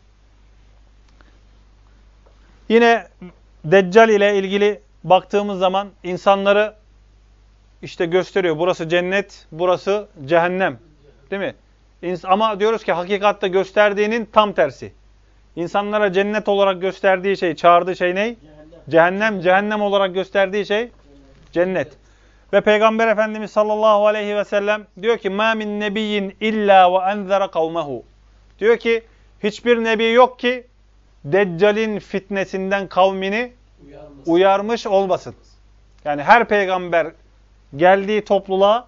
Speaker 1: Yine Deccal ile ilgili baktığımız zaman insanları işte gösteriyor. Burası cennet, burası cehennem. Değil mi? Ama diyoruz ki hakikatte gösterdiğinin tam tersi. İnsanlara cennet olarak gösterdiği şey, çağırdığı şey ne? Cehennem. Cehennem olarak gösterdiği şey cennet. Ve Peygamber Efendimiz sallallahu aleyhi ve sellem diyor ki مَا مِنْ نَبِيٍّ اِلَّا وَاَنْذَرَ قَوْمَهُ. Diyor ki hiçbir nebi yok ki Deccal'in fitnesinden kavmini uyarmış olmasın. Yani her peygamber geldiği topluluğa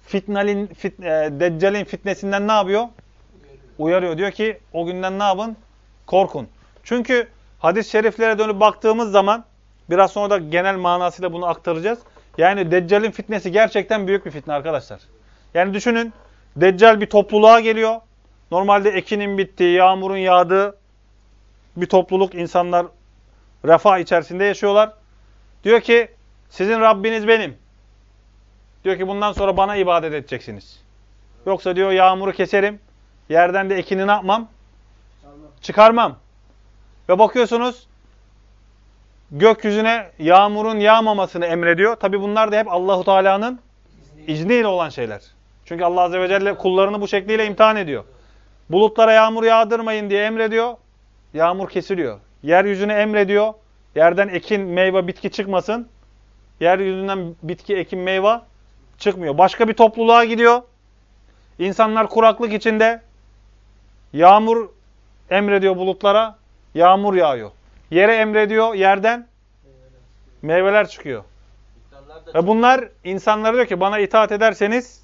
Speaker 1: Deccal'in fitnesinden ne yapıyor? Uyarıyor. Diyor ki o günden ne yapın? Korkun. Çünkü hadis-i şeriflere dönüp baktığımız zaman biraz sonra da genel manasıyla bunu aktaracağız. Yani Deccal'in fitnesi gerçekten büyük bir fitne arkadaşlar. Yani düşünün Deccal bir topluluğa geliyor. Normalde ekinin bittiği, yağmurun yağdığı bir topluluk, insanlar refah içerisinde yaşıyorlar. Diyor ki sizin Rabbiniz benim. Diyor ki bundan sonra bana ibadet edeceksiniz. Yoksa diyor yağmuru keserim. Yerden de ekini ne yapmam? Çıkarmam. Ve bakıyorsunuz gökyüzüne yağmurun yağmamasını emrediyor. Tabi bunlar da hep Allahu Teala'nın izniyle olan şeyler. Çünkü Allah Azze ve Celle kullarını bu şekliyle imtihan ediyor. Bulutlara yağmur yağdırmayın diye emrediyor. Yağmur kesiliyor. Yeryüzüne emrediyor. Yerden ekin, meyve, bitki çıkmasın. Yeryüzünden bitki, ekin, meyve çıkmıyor. Başka bir topluluğa gidiyor. İnsanlar kuraklık içinde. Yağmur emrediyor bulutlara. Yağmur yağıyor. Yere emrediyor. Yerden meyveler çıkıyor. Ve bunlar insanlara diyor ki bana itaat ederseniz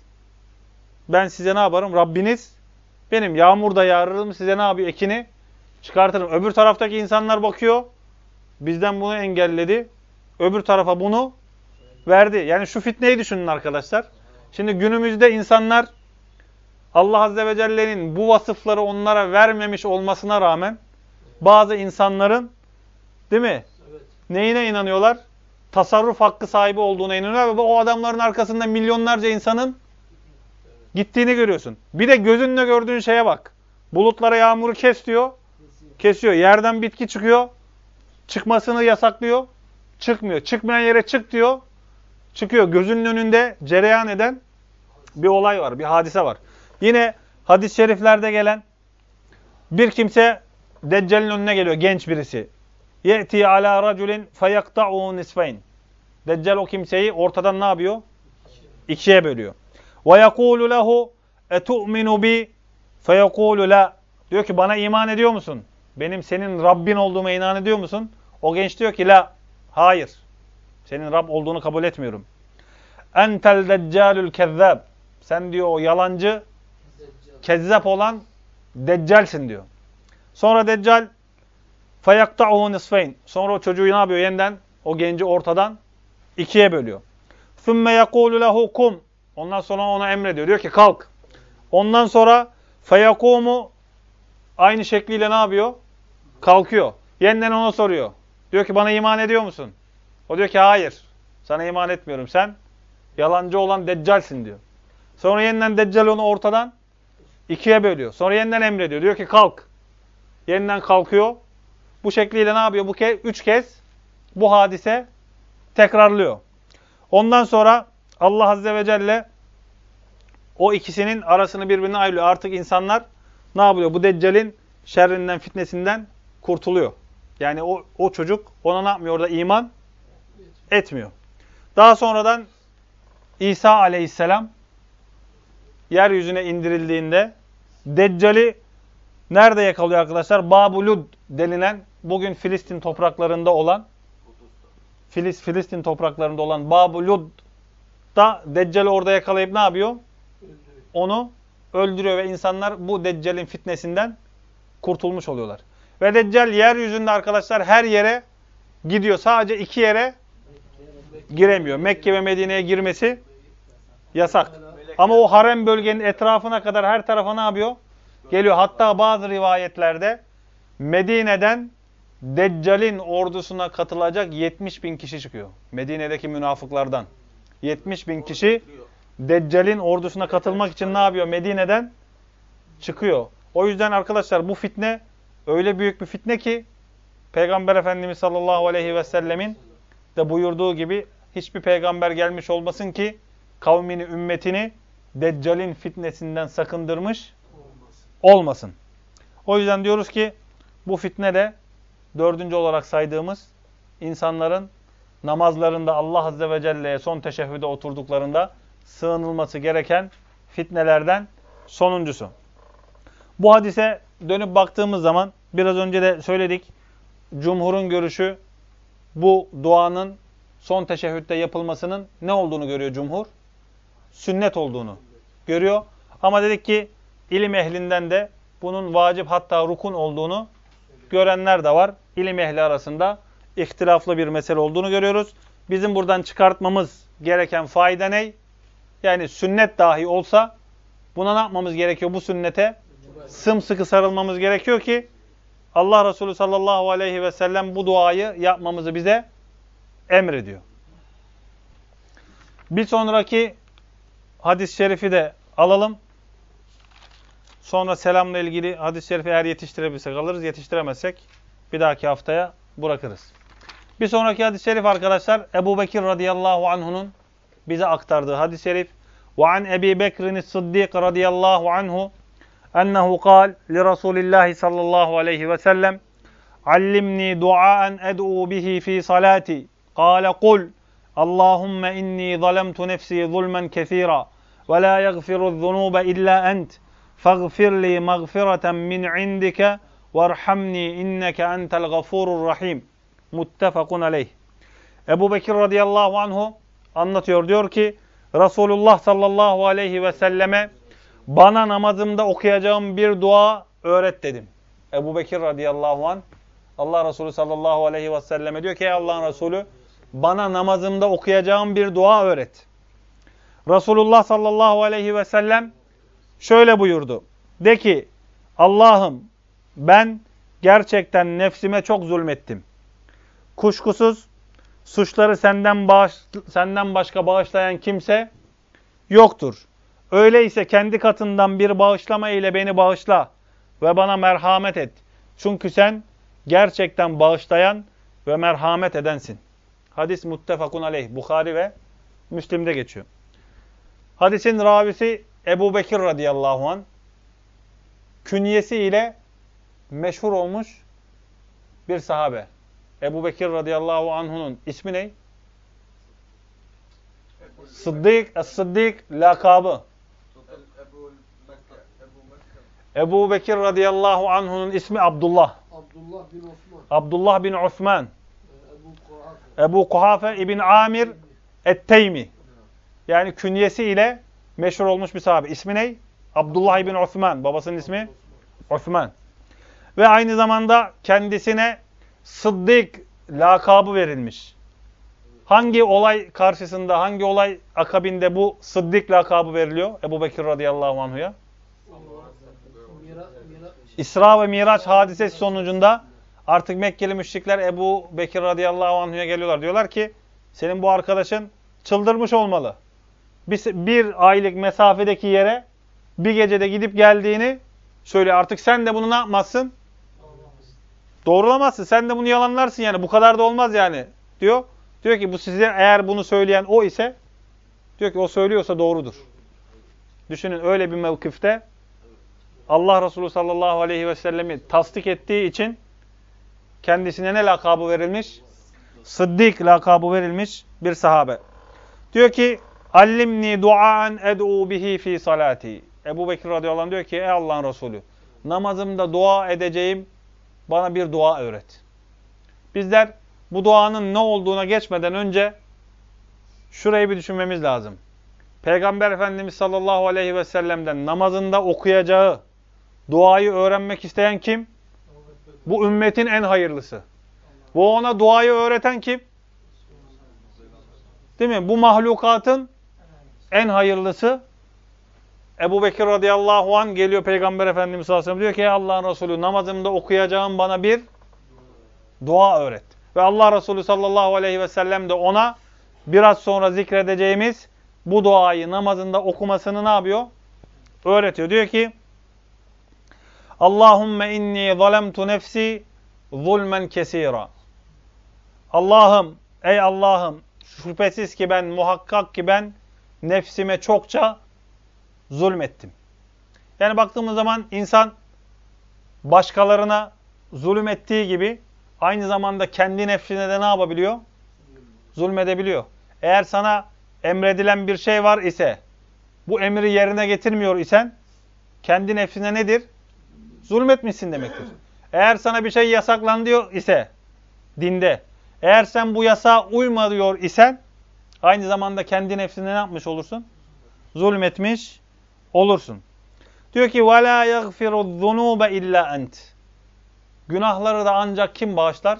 Speaker 1: ben size ne yaparım? Rabbiniz benim. Yağmur da yağarırım. Size ne yapıyor? Ekini çıkartırım. Öbür taraftaki insanlar bakıyor. Bizden bunu engelledi. Öbür tarafa bunu verdi. Yani şu fitneyi düşünün arkadaşlar. Şimdi günümüzde insanlar Allah Azze ve Celle'nin bu vasıfları onlara vermemiş olmasına rağmen bazı insanların değil mi? Evet. Neyine inanıyorlar? Tasarruf hakkı sahibi olduğuna inanıyorlar ve o adamların arkasında milyonlarca insanın gittiğini görüyorsun. Bir de gözünle gördüğün şeye bak. Bulutlara yağmuru kes diyor. Kesiyor. Yerden bitki çıkıyor. Çıkmasını yasaklıyor. Çıkmıyor. Çıkmayan yere çık diyor. Çıkıyor. Gözünün önünde cereyan eden bir olay var. Bir hadise var. Yine hadis-i şeriflerde gelen bir kimse Deccal'in önüne geliyor. Genç birisi. Ye'ti ala raculin feyakta'u nisfeyn. Deccal o kimseyi ortadan ne yapıyor? İkiye bölüyor. Ve yekulu lehu etu'minu bi feyekulu la. Diyor ki bana iman ediyor musun? Benim senin Rabbin olduğuma iman ediyor musun? O genç diyor ki la. Hayır. Senin Rab olduğunu kabul etmiyorum. Entel deccalül kezzab. Sen diyor o yalancı, kezzap olan Deccal'sin diyor. Sonra Deccal feyakta'u nisfeyn. Sonra o çocuğu ne yapıyor? Yeniden o genci ortadan ikiye bölüyor. Thumme yekulu lehu kum. Ondan sonra ona emrediyor. Diyor ki kalk. Ondan sonra feyakumu aynı şekliyle ne yapıyor? Kalkıyor. Yeniden ona soruyor. Diyor ki bana iman ediyor musun? O diyor ki hayır. Sana iman etmiyorum. Sen yalancı olan Deccal'sin diyor. Sonra yeniden Deccal onu ortadan ikiye bölüyor. Sonra yeniden emrediyor. Diyor ki kalk. Yeniden kalkıyor. Bu şekliyle ne yapıyor? Üç kez bu hadise tekrarlıyor. Ondan sonra Allah Azze ve Celle o ikisinin arasını birbirine ayırıyor. Artık insanlar ne yapıyor? Bu Deccal'in şerrinden, fitnesinden kurtuluyor. Yani o çocuk ona ne yapmıyor? Orada iman etmiyor. Daha sonradan İsa Aleyhisselam yeryüzüne indirildiğinde Deccal'i nerede yakalıyor arkadaşlar? Babulud denilen bugün Filistin topraklarında olan Filistin topraklarında olan Babulud'da Deccal'i orada yakalayıp ne yapıyor? Onu öldürüyor ve insanlar bu Deccal'in fitnesinden kurtulmuş oluyorlar. Ve Deccal yeryüzünde arkadaşlar her yere gidiyor. Sadece 2 yere giremiyor. Mekke ve Medine'ye girmesi yasak. Ama o harem bölgenin etrafına kadar her tarafa ne yapıyor? Geliyor. Hatta bazı rivayetlerde Medine'den Deccal'in ordusuna katılacak 70 bin kişi çıkıyor. Medine'deki münafıklardan. 70 bin kişi Deccal'in ordusuna katılmak için ne yapıyor? Medine'den çıkıyor. O yüzden arkadaşlar bu fitne öyle büyük bir fitne ki Peygamber Efendimiz sallallahu aleyhi ve sellemin de buyurduğu gibi hiçbir peygamber gelmiş olmasın ki kavmini, ümmetini Deccal'in fitnesinden sakındırmış olmasın. O yüzden diyoruz ki bu fitne de 4. olarak saydığımız insanların namazlarında Allah Azze ve Celle'ye son teşehhüde oturduklarında sığınılması gereken fitnelerden sonuncusu. Bu hadise dönüp baktığımız zaman biraz önce de söyledik. Cumhurun görüşü bu duanın son teşehhütte yapılmasının ne olduğunu görüyor cumhur? Sünnet olduğunu görüyor. Ama dedik ki ilim ehlinden de bunun vacip hatta rukun olduğunu görenler de var. İlim ehli arasında ihtilaflı bir mesele olduğunu görüyoruz. Bizim buradan çıkartmamız gereken fayda ne? Yani sünnet dahi olsa buna ne yapmamız gerekiyor? Bu sünnete sımsıkı sarılmamız gerekiyor ki Allah Resulü sallallahu aleyhi ve sellem bu duayı yapmamızı bize emrediyor. Bir sonraki hadis-i şerifi de alalım. Sonra selamla ilgili hadis-i şerifi eğer yetiştirebilsek alırız. Yetiştiremezsek bir dahaki haftaya bırakırız. Bir sonraki hadis-i şerif arkadaşlar Ebu Bekir radıyallahu anhu'nun bize aktardığı hadis-i şerif. وعن أبي بكر الصديق رضي الله عنه أنه قال لرسول الله صلى الله عليه وسلم علمني دعاء أدعو به في صلاتي قال قل اللهم إني ظلمت نفسي ظلما كثيرا ولا يغفر الذنوب إلا أنت فاغفر لي مغفرة من عندك وارحمني إنك أنت الغفور الرحيم muttefakun aleyh. Ebu Bekir radıyallahu anhu anlatıyor. Diyor ki Resulullah sallallahu aleyhi ve selleme bana namazımda okuyacağım bir dua öğret dedim. Ebu Bekir radıyallahu anh Allah Resulü sallallahu aleyhi ve selleme diyor ki ey Allah'ın Resulü bana namazımda okuyacağım bir dua öğret. Resulullah sallallahu aleyhi ve sellem şöyle buyurdu. De ki Allah'ım ben gerçekten nefsime çok zulmettim. Kuşkusuz suçları senden başka bağışlayan kimse yoktur. Öyleyse kendi katından bir bağışlama ile beni bağışla ve bana merhamet et. Çünkü sen gerçekten bağışlayan ve merhamet edensin. Hadis muttefakun aleyh. Bukhari ve Müslim'de geçiyor. Hadisin ravisi Ebu Bekir radıyallahu anh künyesi ile meşhur olmuş bir sahabe. Ebu Bekir radıyallahu anh'unun ismi ne? Sıddık lakabı. Ebu Bekir radıyallahu anh'unun ismi Abdullah. Abdullah bin Osman. Ebu Kuhafe İbn Amir Et-Teymi. Yani künyesi ile meşhur olmuş bir sahabe. İsmi ne? Abdullah bin Osman. Babasının ismi Osman. Ve aynı zamanda kendisine Sıddık lakabı verilmiş. Hangi olay karşısında, hangi olay akabinde bu Sıddık lakabı veriliyor Ebu Bekir radıyallahu anhu'ya? İsra ve Miraç hadisesi sonucunda artık Mekkeli müşrikler Ebu Bekir radıyallahu anhu'ya geliyorlar. Diyorlar ki senin bu arkadaşın çıldırmış olmalı. Bir aylık mesafedeki yere bir gecede gidip geldiğini söylüyor. Artık sen de bunu ne yapmazsın? Doğrulamazsın. Sen de bunu yalanlarsın yani. Bu kadar da olmaz yani. Diyor. Diyor ki bu size eğer bunu söyleyen o ise diyor ki o söylüyorsa doğrudur. Düşünün öyle bir mevkifte Allah Resulü sallallahu aleyhi ve sellemi tasdik ettiği için kendisine ne lakabı verilmiş? Sıddık lakabı verilmiş bir sahabe. Diyor ki Allimni duaen ed'u bihi fi salati. Ebu Bekir radıyallahu anh diyor ki ey Allah'ın Resulü namazımda dua edeceğim bana bir dua öğret. Bizler bu duanın ne olduğuna geçmeden önce şurayı bir düşünmemiz lazım. Peygamber Efendimiz sallallahu aleyhi ve sellem'den namazında okuyacağı duayı öğrenmek isteyen kim? Bu ümmetin en hayırlısı. Bu ona duayı öğreten kim? Değil mi? Bu mahlukatın en hayırlısı. Ebu Bekir radıyallahu anh geliyor Peygamber Efendimiz sallallahu aleyhi ve sellem diyor ki ey Allah'ın Resulü namazımda okuyacağım bana bir dua öğret. Ve Allah Resulü sallallahu aleyhi ve sellem de ona biraz sonra zikredeceğimiz bu duayı namazında okumasını ne yapıyor? Öğretiyor. Diyor ki Allahümme inni zalemtu nefsi zulmen kesira. Allah'ım, ey Allah'ım şüphesiz ki ben, muhakkak ki ben nefsime çokça zulmettim. Yani baktığımız zaman insan başkalarına zulüm ettiği gibi aynı zamanda kendi nefsine de ne yapabiliyor? Zulmedebiliyor. Eğer sana emredilen bir şey var ise, bu emri yerine getirmiyor isen, kendi nefsine nedir? Zulmetmişsin demektir. Eğer sana bir şey yasaklanıyor ise, dinde, eğer sen bu yasağa uymuyor isen, aynı zamanda kendi nefsine ne yapmış olursun? Zulmetmiş olursun. Diyor ki وَلَا يَغْفِرُ الذُّنُوبَ اِلَّا اَنْتِ. Günahları da ancak kim bağışlar?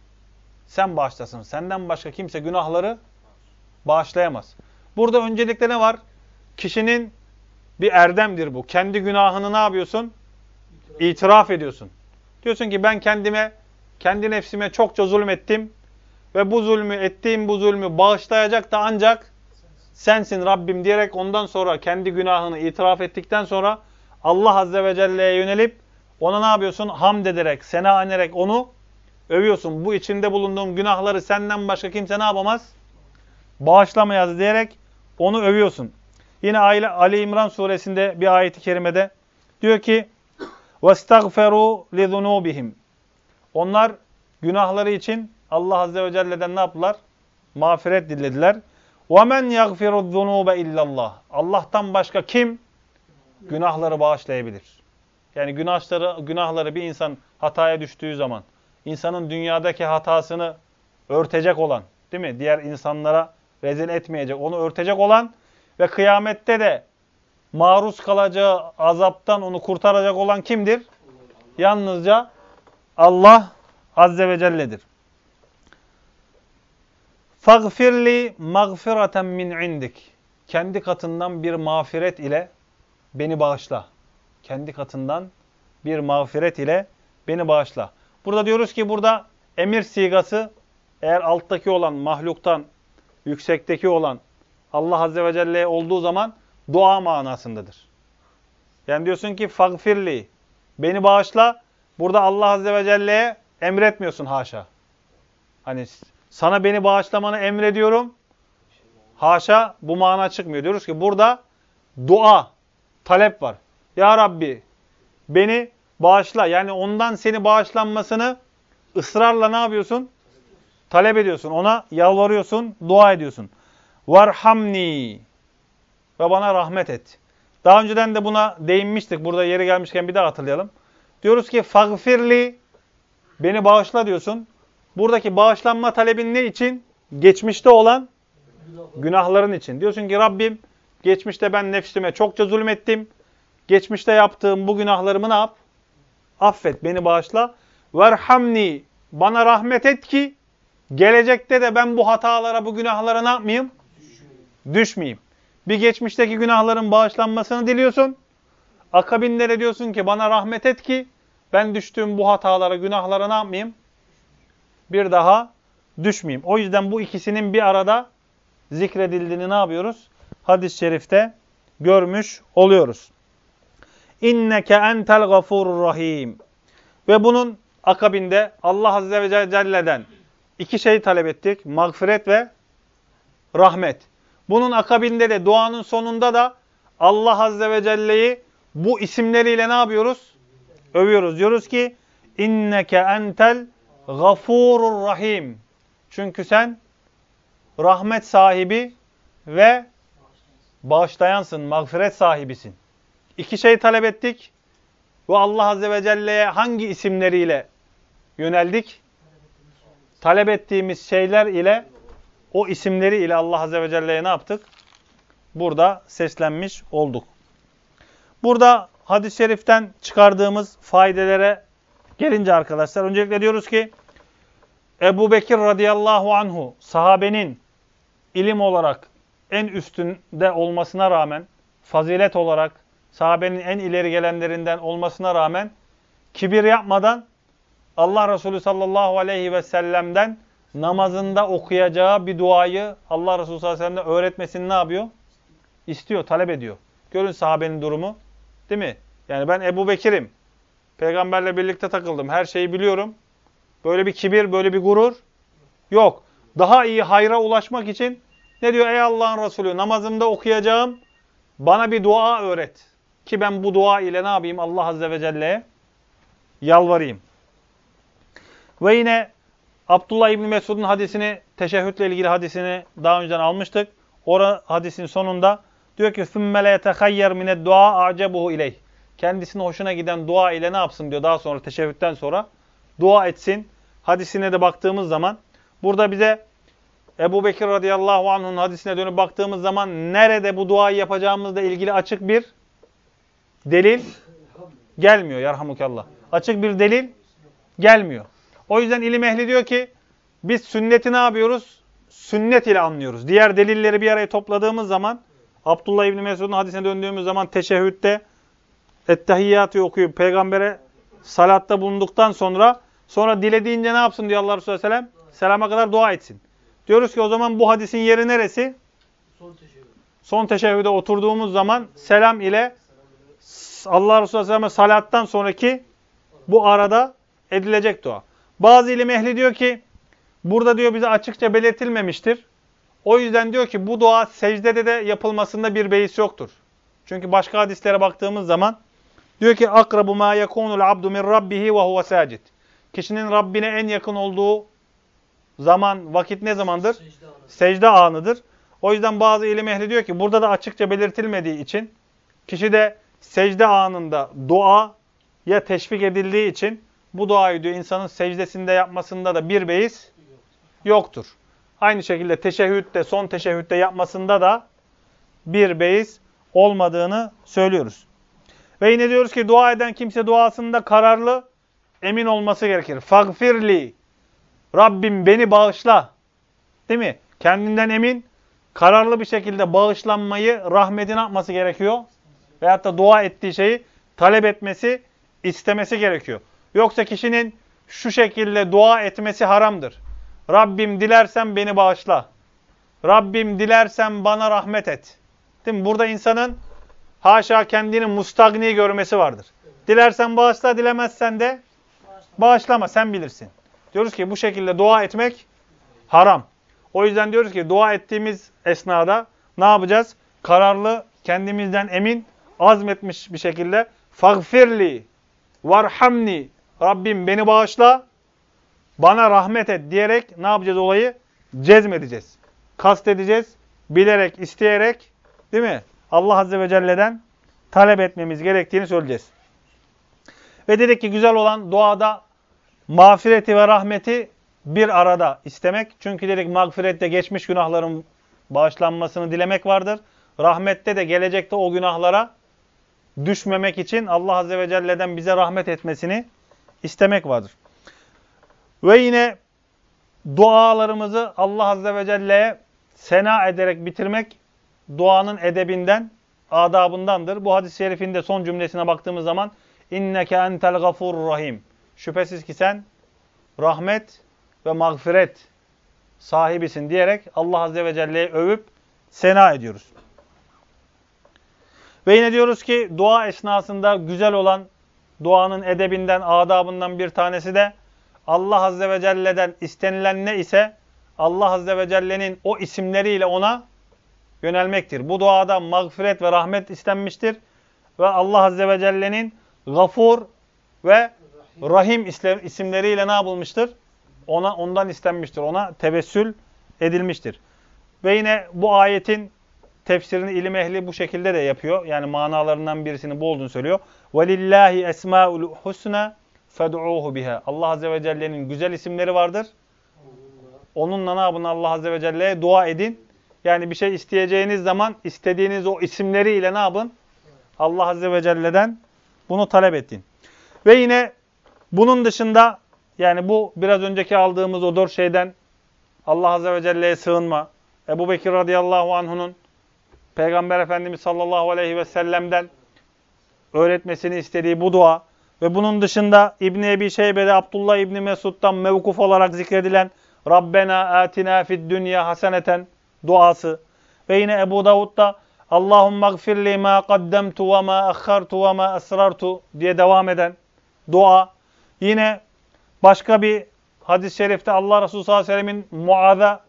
Speaker 1: Sen bağışlasın. Senden başka kimse günahları bağışlayamaz. Burada öncelikle ne var? Kişinin bir erdemdir bu. Kendi günahını ne yapıyorsun? İtiraf ediyorsun. Diyorsun ki ben kendi nefsime çokça zulmettim ve bu zulmü bağışlayacak da ancak sensin Rabbim diyerek ondan sonra kendi günahını itiraf ettikten sonra Allah Azze ve Celle'ye yönelip ona ne yapıyorsun? Hamd ederek, sena ederek onu övüyorsun. Bu içinde bulunduğum günahları senden başka kimse ne yapamaz? Bağışlamayaz diyerek onu övüyorsun. Yine Ali İmran suresinde bir ayet-i kerimede diyor ki وَاسْتَغْفَرُوا لِذُنُوبِهِمْ. Onlar günahları için Allah Azze ve Celle'den ne yaptılar? Mağfiret dilediler. وَمَنْ يَغْفِرُ الذُّنُوبَ اِلَّا اللّٰهِ. Allah'tan başka kim günahları bağışlayabilir? Yani günahları bir insan hataya düştüğü zaman, insanın dünyadaki hatasını örtecek olan, değil mi? Diğer insanlara rezil etmeyecek, onu örtecek olan ve kıyamette de maruz kalacağı azaptan onu kurtaracak olan kimdir? Yalnızca Allah Azze ve Celle'dir. فَغْفِرْ مَغْفِرَةً min indik. Kendi katından bir mağfiret ile beni bağışla. Kendi katından bir mağfiret ile beni bağışla. Burada diyoruz ki burada emir sigası eğer alttaki olan mahluktan yüksekteki olan Allah Azze ve Celle olduğu zaman dua manasındadır. Yani diyorsun ki fagfirli, beni bağışla. Burada Allah Azze ve Celle'ye emretmiyorsun haşa. Hani sana beni bağışlamanı emrediyorum. Haşa bu mana çıkmıyor. Diyoruz ki burada dua, talep var. Ya Rabbi beni bağışla. Yani ondan seni bağışlanmasını ısrarla ne yapıyorsun? Talep ediyorsun. Ona yalvarıyorsun, dua ediyorsun. Varhamni. Ve bana rahmet et. Daha önceden de buna değinmiştik. Burada yeri gelmişken bir daha hatırlayalım. Diyoruz ki fagfirli, beni bağışla diyorsun. Buradaki bağışlanma talebin ne için? Geçmişte olan günahların için. Diyorsun ki Rabbim geçmişte ben nefsime çokça zulmettim. Geçmişte yaptığım bu günahlarımı ne yap? Affet, beni bağışla. Verhamni, bana rahmet et ki gelecekte de ben bu hatalara, bu günahlara ne yapmayayım? Düşmeyeyim. Bir geçmişteki günahların bağışlanmasını diliyorsun. Akabinde de diyorsun ki bana rahmet et ki ben düştüğüm bu hatalara, günahlara ne yapmayayım? Bir daha düşmeyeyim. O yüzden bu ikisinin bir arada zikredildiğini ne yapıyoruz? Hadis-i şerifte görmüş oluyoruz. İnneke entel gafurur rahim. Ve bunun akabinde Allah Azze ve Celle'den iki şey talep ettik. Mağfiret ve rahmet. Bunun akabinde de duanın sonunda da Allah Azze ve Celle'yi bu isimleriyle ne yapıyoruz? Övüyoruz. Diyoruz ki inneke entel gafurur rahim. Çünkü sen rahmet sahibi ve bağışlayansın, mağfiret sahibisin. İki şey talep ettik ve Allah Azze ve Celle'ye hangi isimleriyle yöneldik? Talep ettiğimiz şeyler ile, o isimleri ile Allah Azze ve Celle'ye ne yaptık? Burada seslenmiş olduk. Burada hadis-i şeriften çıkardığımız faydelere gelince arkadaşlar, öncelikle diyoruz ki Ebu Bekir radıyallahu anhu sahabenin ilim olarak en üstünde olmasına rağmen, fazilet olarak sahabenin en ileri gelenlerinden olmasına rağmen kibir yapmadan Allah Resulü sallallahu aleyhi ve sellem'den namazında okuyacağı bir duayı Allah Resulü sallallahu aleyhi ve sellem'den öğretmesini ne yapıyor? İstiyor, talep ediyor. Görün sahabenin durumu. Değil mi? Yani ben Ebu Bekir'im. Peygamberle birlikte takıldım. Her şeyi biliyorum. Böyle bir kibir, böyle bir gurur yok. Daha iyi hayra ulaşmak için ne diyor? Ey Allah'ın Resulü, namazımda okuyacağım, bana bir dua öğret. Ki ben bu dua ile ne yapayım? Allah Azze ve Celle'ye yalvarayım. Ve yine Abdullah İbni Mesud'un hadisini, teşehhütle ilgili hadisini daha önceden almıştık. Hadisin sonunda diyor ki ثُمَّ لَا يَتَخَيَّرْ مِنَ الدُّعَا أَعْجَبُهُ اِلَيْهِ. Kendisine hoşuna giden dua ile ne yapsın diyor daha sonra, teşehhütten sonra. Dua etsin. Hadisine de baktığımız zaman burada bize Ebu Bekir radıyallahu anh'ın hadisine dönüp baktığımız zaman nerede bu duayı yapacağımızla ilgili açık bir delil gelmiyor. Yarhamukallah. Açık bir delil gelmiyor. O yüzden ilim ehli diyor ki biz sünneti ne yapıyoruz? Sünnet ile anlıyoruz. Diğer delilleri bir araya topladığımız zaman Abdullah İbni Mesud'un hadisine döndüğümüz zaman teşehhütte ettehiyyatı okuyup peygambere salatta bulunduktan sonra dilediğince ne yapsın diyor Allah Resulü Aleyhisselam? Selama kadar dua etsin. Diyoruz ki o zaman bu hadisin yeri neresi? Son teşehhüde oturduğumuz zaman selam ile Allah Resulü Aleyhisselam'a salattan sonraki bu arada edilecek dua. Bazı ilim ehli diyor ki burada diyor bize açıkça belirtilmemiştir. O yüzden diyor ki bu dua secdede de yapılmasında bir beis yoktur. Çünkü başka hadislere baktığımız zaman diyor ki akrabu ma yekunul abdu min rabbihi ve huve sacid. Kişinin Rabbine en yakın olduğu zaman, vakit ne zamandır? Secde anıdır. O yüzden bazı ilim ehli diyor ki burada da açıkça belirtilmediği için kişi de secde anında duaya teşvik edildiği için bu duayı diyor insanın secdesinde yapmasında da bir beis yoktur. Aynı şekilde teşehhütte, son teşehhütte yapmasında da bir beis olmadığını söylüyoruz. Ve yine diyoruz ki dua eden kimse duasında kararlı, emin olması gerekir. Fagfirli, Rabbim beni bağışla. Değil mi? Kendinden emin, kararlı bir şekilde bağışlanmayı, rahmetini yapması gerekiyor. Veyahut da dua ettiği şeyi talep etmesi, istemesi gerekiyor. Yoksa kişinin şu şekilde dua etmesi haramdır. Rabbim dilersen beni bağışla. Rabbim dilersen bana rahmet et. Değil mi? Burada insanın haşa kendini mustagni görmesi vardır. Dilersen bağışla, dilemezsen de bağışlama, sen bilirsin. Diyoruz ki bu şekilde dua etmek haram. O yüzden diyoruz ki dua ettiğimiz esnada ne yapacağız? Kararlı, kendimizden emin, azmetmiş bir şekilde fagfirli, varhamni, Rabbim beni bağışla, bana rahmet et diyerek ne yapacağız olayı? Cezmedeceğiz. Kastedeceğiz, bilerek, isteyerek, değil mi? Allah Azze ve Celle'den talep etmemiz gerektiğini söyleyeceğiz. Ve dedik ki güzel olan duada mağfireti ve rahmeti bir arada istemek. Çünkü dedik mağfirette geçmiş günahların bağışlanmasını dilemek vardır. Rahmette de gelecekte o günahlara düşmemek için Allah Azze ve Celle'den bize rahmet etmesini istemek vardır. Ve yine dualarımızı Allah Azze ve Celle'ye sena ederek bitirmek duanın edebinden, adabındandır. Bu hadis-i şerifin de son cümlesine baktığımız zaman inneke entel gafurur rahim. Şüphesiz ki sen rahmet ve mağfiret sahibisin diyerek Allah Azze ve Celle'yi övüp sena ediyoruz. Ve yine diyoruz ki dua esnasında güzel olan duanın edebinden, adabından bir tanesi de Allah Azze ve Celle'den istenilen ne ise Allah Azze ve Celle'nin o isimleriyle ona yönelmektir. Bu duada mağfiret ve rahmet istenmiştir. Ve Allah Azze ve Celle'nin Gafur ve Rahim isimleriyle ne yapılmıştır? Ondan istenmiştir. Ona tevessül edilmiştir. Ve yine bu ayetin tefsirini ilim ehli bu şekilde de yapıyor. Yani manalarından birisinin bu olduğunu söylüyor. وَلِلَّهِ esmâul husna فَدْعُوهُ biha. Allah Azze ve Celle'nin güzel isimleri vardır. Onunla ne yapın? Allah Azze ve Celle'ye dua edin. Yani bir şey isteyeceğiniz zaman istediğiniz o isimleriyle ne yapın? Allah Azze ve Celle'den bunu talep ettin. Ve yine bunun dışında yani bu biraz önceki aldığımız o 4 şeyden Allah Azze ve Celle'ye sığınma. Ebu Bekir radıyallahu anh'unun Peygamber Efendimiz sallallahu aleyhi ve sellem'den öğretmesini istediği bu dua ve bunun dışında İbn Ebi Şeybe'de Abdullah İbni Mesud'dan mevkuf olarak zikredilen Rabbena atina fid dünya haseneten duası ve yine Ebu Davud'da Allahümme gfirli ma qaddemtu ve ma akhartu ve ma esrartu diye devam eden dua. Yine başka bir hadis-i şerifte Allah Resulü sallallahu aleyhi ve sellemin Muaz'a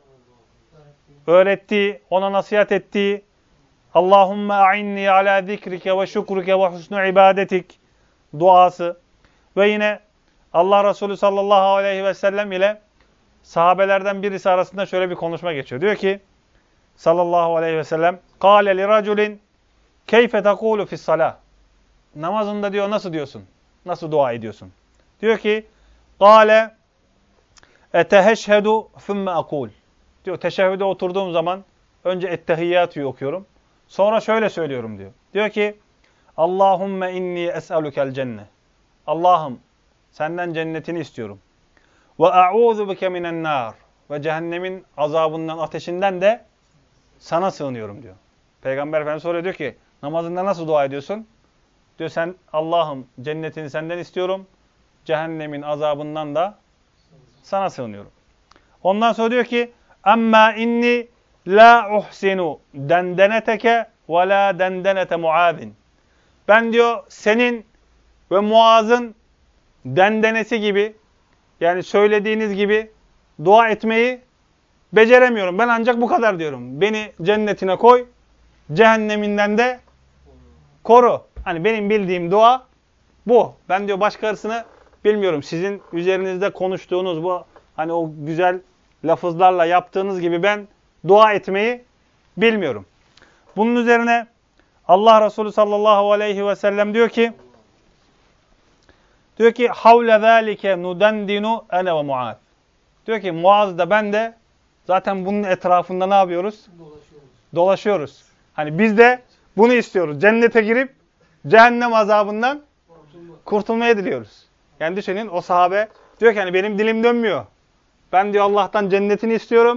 Speaker 1: öğrettiği, ona nasihat ettiği Allahümme a'inni ala zikrike ve şükrike ve husnu ibadetik duası. Ve yine Allah Resulü sallallahu aleyhi ve sellem ile sahabelerden birisi arasında şöyle bir konuşma geçiyor. Diyor ki sallallahu aleyhi ve sellem قَالَ لِرَجُلٍ كَيْفَ تَقُولُ فِي الصَّلَاةِ Namazında diyor nasıl diyorsun? Nasıl dua ediyorsun? Diyor ki قَالَ اَتَهَشْهَدُ ثُمَّ أَقُولُ Diyor teşehhüde oturduğum zaman önce ettehiyyatü okuyorum. Sonra şöyle söylüyorum diyor. Diyor ki Allahümme inni es'alukel cenne. Allah'ım senden cennetini istiyorum. Ve a'udhu bike minen nar. Ve cehennemin azabından, ateşinden de sana sığınıyorum diyor. Peygamber Efendimiz soruyor diyor ki namazında nasıl dua ediyorsun? Diyor sen Allah'ım cennetini senden istiyorum. Cehennemin azabından da sana sığınıyorum. Ondan sonra diyor ki amma inni la uhsinu dendeneteke ve la dendenete Muazin. Ben diyor senin ve Muaz'ın dendenesi gibi yani söylediğiniz gibi dua etmeyi beceremiyorum. Ben ancak bu kadar diyorum. Beni cennetine koy, cehenneminden de koru. Hani benim bildiğim dua bu. Ben diyor başkasını bilmiyorum. Sizin üzerinizde konuştuğunuz bu hani o güzel lafızlarla yaptığınız gibi ben dua etmeyi bilmiyorum. Bunun üzerine Allah Resulü sallallahu aleyhi ve sellem diyor ki havle zâlike nudendinu ene ve Muaz. Diyor ki Muaz da ben de zaten bunun etrafında ne yapıyoruz? Dolaşıyoruz. Hani biz de bunu istiyoruz. Cennete girip cehennem azabından kurtulmayı diliyoruz. Yani düşünün o sahabe diyor ki hani benim dilim dönmüyor. Ben diyor Allah'tan cennetini istiyorum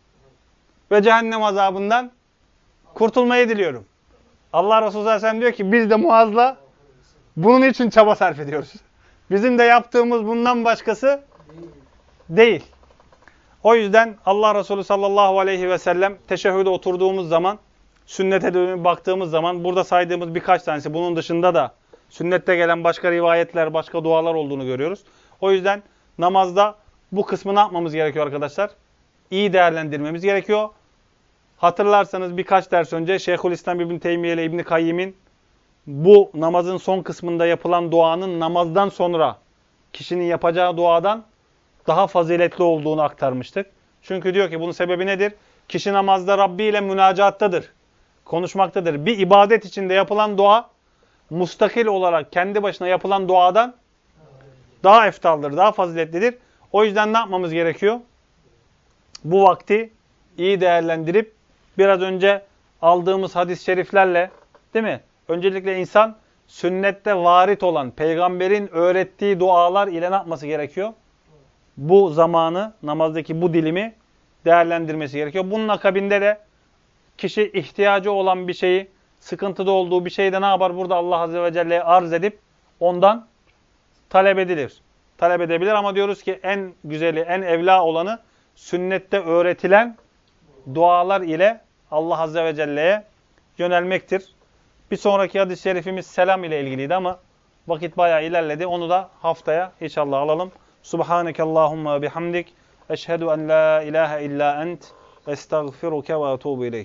Speaker 1: ve cehennem azabından kurtulmayı diliyorum. Allah Resulü sallallahu aleyhi ve sellem diyor ki biz de Muaz'la bunun için çaba sarf ediyoruz. Bizim de yaptığımız bundan başkası değil. O yüzden Allah Resulü sallallahu aleyhi ve sellem teşehhüde oturduğumuz zaman, sünnete dönüp baktığımız zaman burada saydığımız birkaç tanesi bunun dışında da sünnette gelen başka rivayetler, başka dualar olduğunu görüyoruz. O yüzden namazda bu kısmı ne yapmamız gerekiyor arkadaşlar? İyi değerlendirmemiz gerekiyor. Hatırlarsanız birkaç ders önce Şeyhülislam İbn Teymiye ile İbn Kayyim'in bu namazın son kısmında yapılan duanın namazdan sonra kişinin yapacağı duadan daha faziletli olduğunu aktarmıştık. Çünkü diyor ki bunun sebebi nedir? Kişi namazda Rabbi ile münacattadır, konuşmaktadır. Bir ibadet içinde yapılan dua mustakil olarak kendi başına yapılan duadan daha eftaldır, daha faziletlidir. O yüzden ne yapmamız gerekiyor? Bu vakti iyi değerlendirip biraz önce aldığımız hadis-i şeriflerle, değil mi? Öncelikle insan sünnette varit olan, peygamberin öğrettiği dualar ile ne yapması gerekiyor? Bu zamanı, namazdaki bu dilimi değerlendirmesi gerekiyor. Bunun akabinde de kişi ihtiyacı olan bir şeyi, sıkıntıda olduğu bir şeyi de ne yapar? Burada Allah Azze ve Celle'ye arz edip ondan talep edilir. Talep edebilir ama diyoruz ki en güzeli, en evla olanı sünnette öğretilen dualar ile Allah Azze ve Celle'ye yönelmektir. Bir sonraki hadis-i şerifimiz selam ile ilgiliydi ama vakit bayağı ilerledi. Onu da haftaya inşallah alalım. Subhaneke Allahumma bihamdik. Eşhedü en la ilahe illa ent. Estağfiruke ve etûbü ileyk.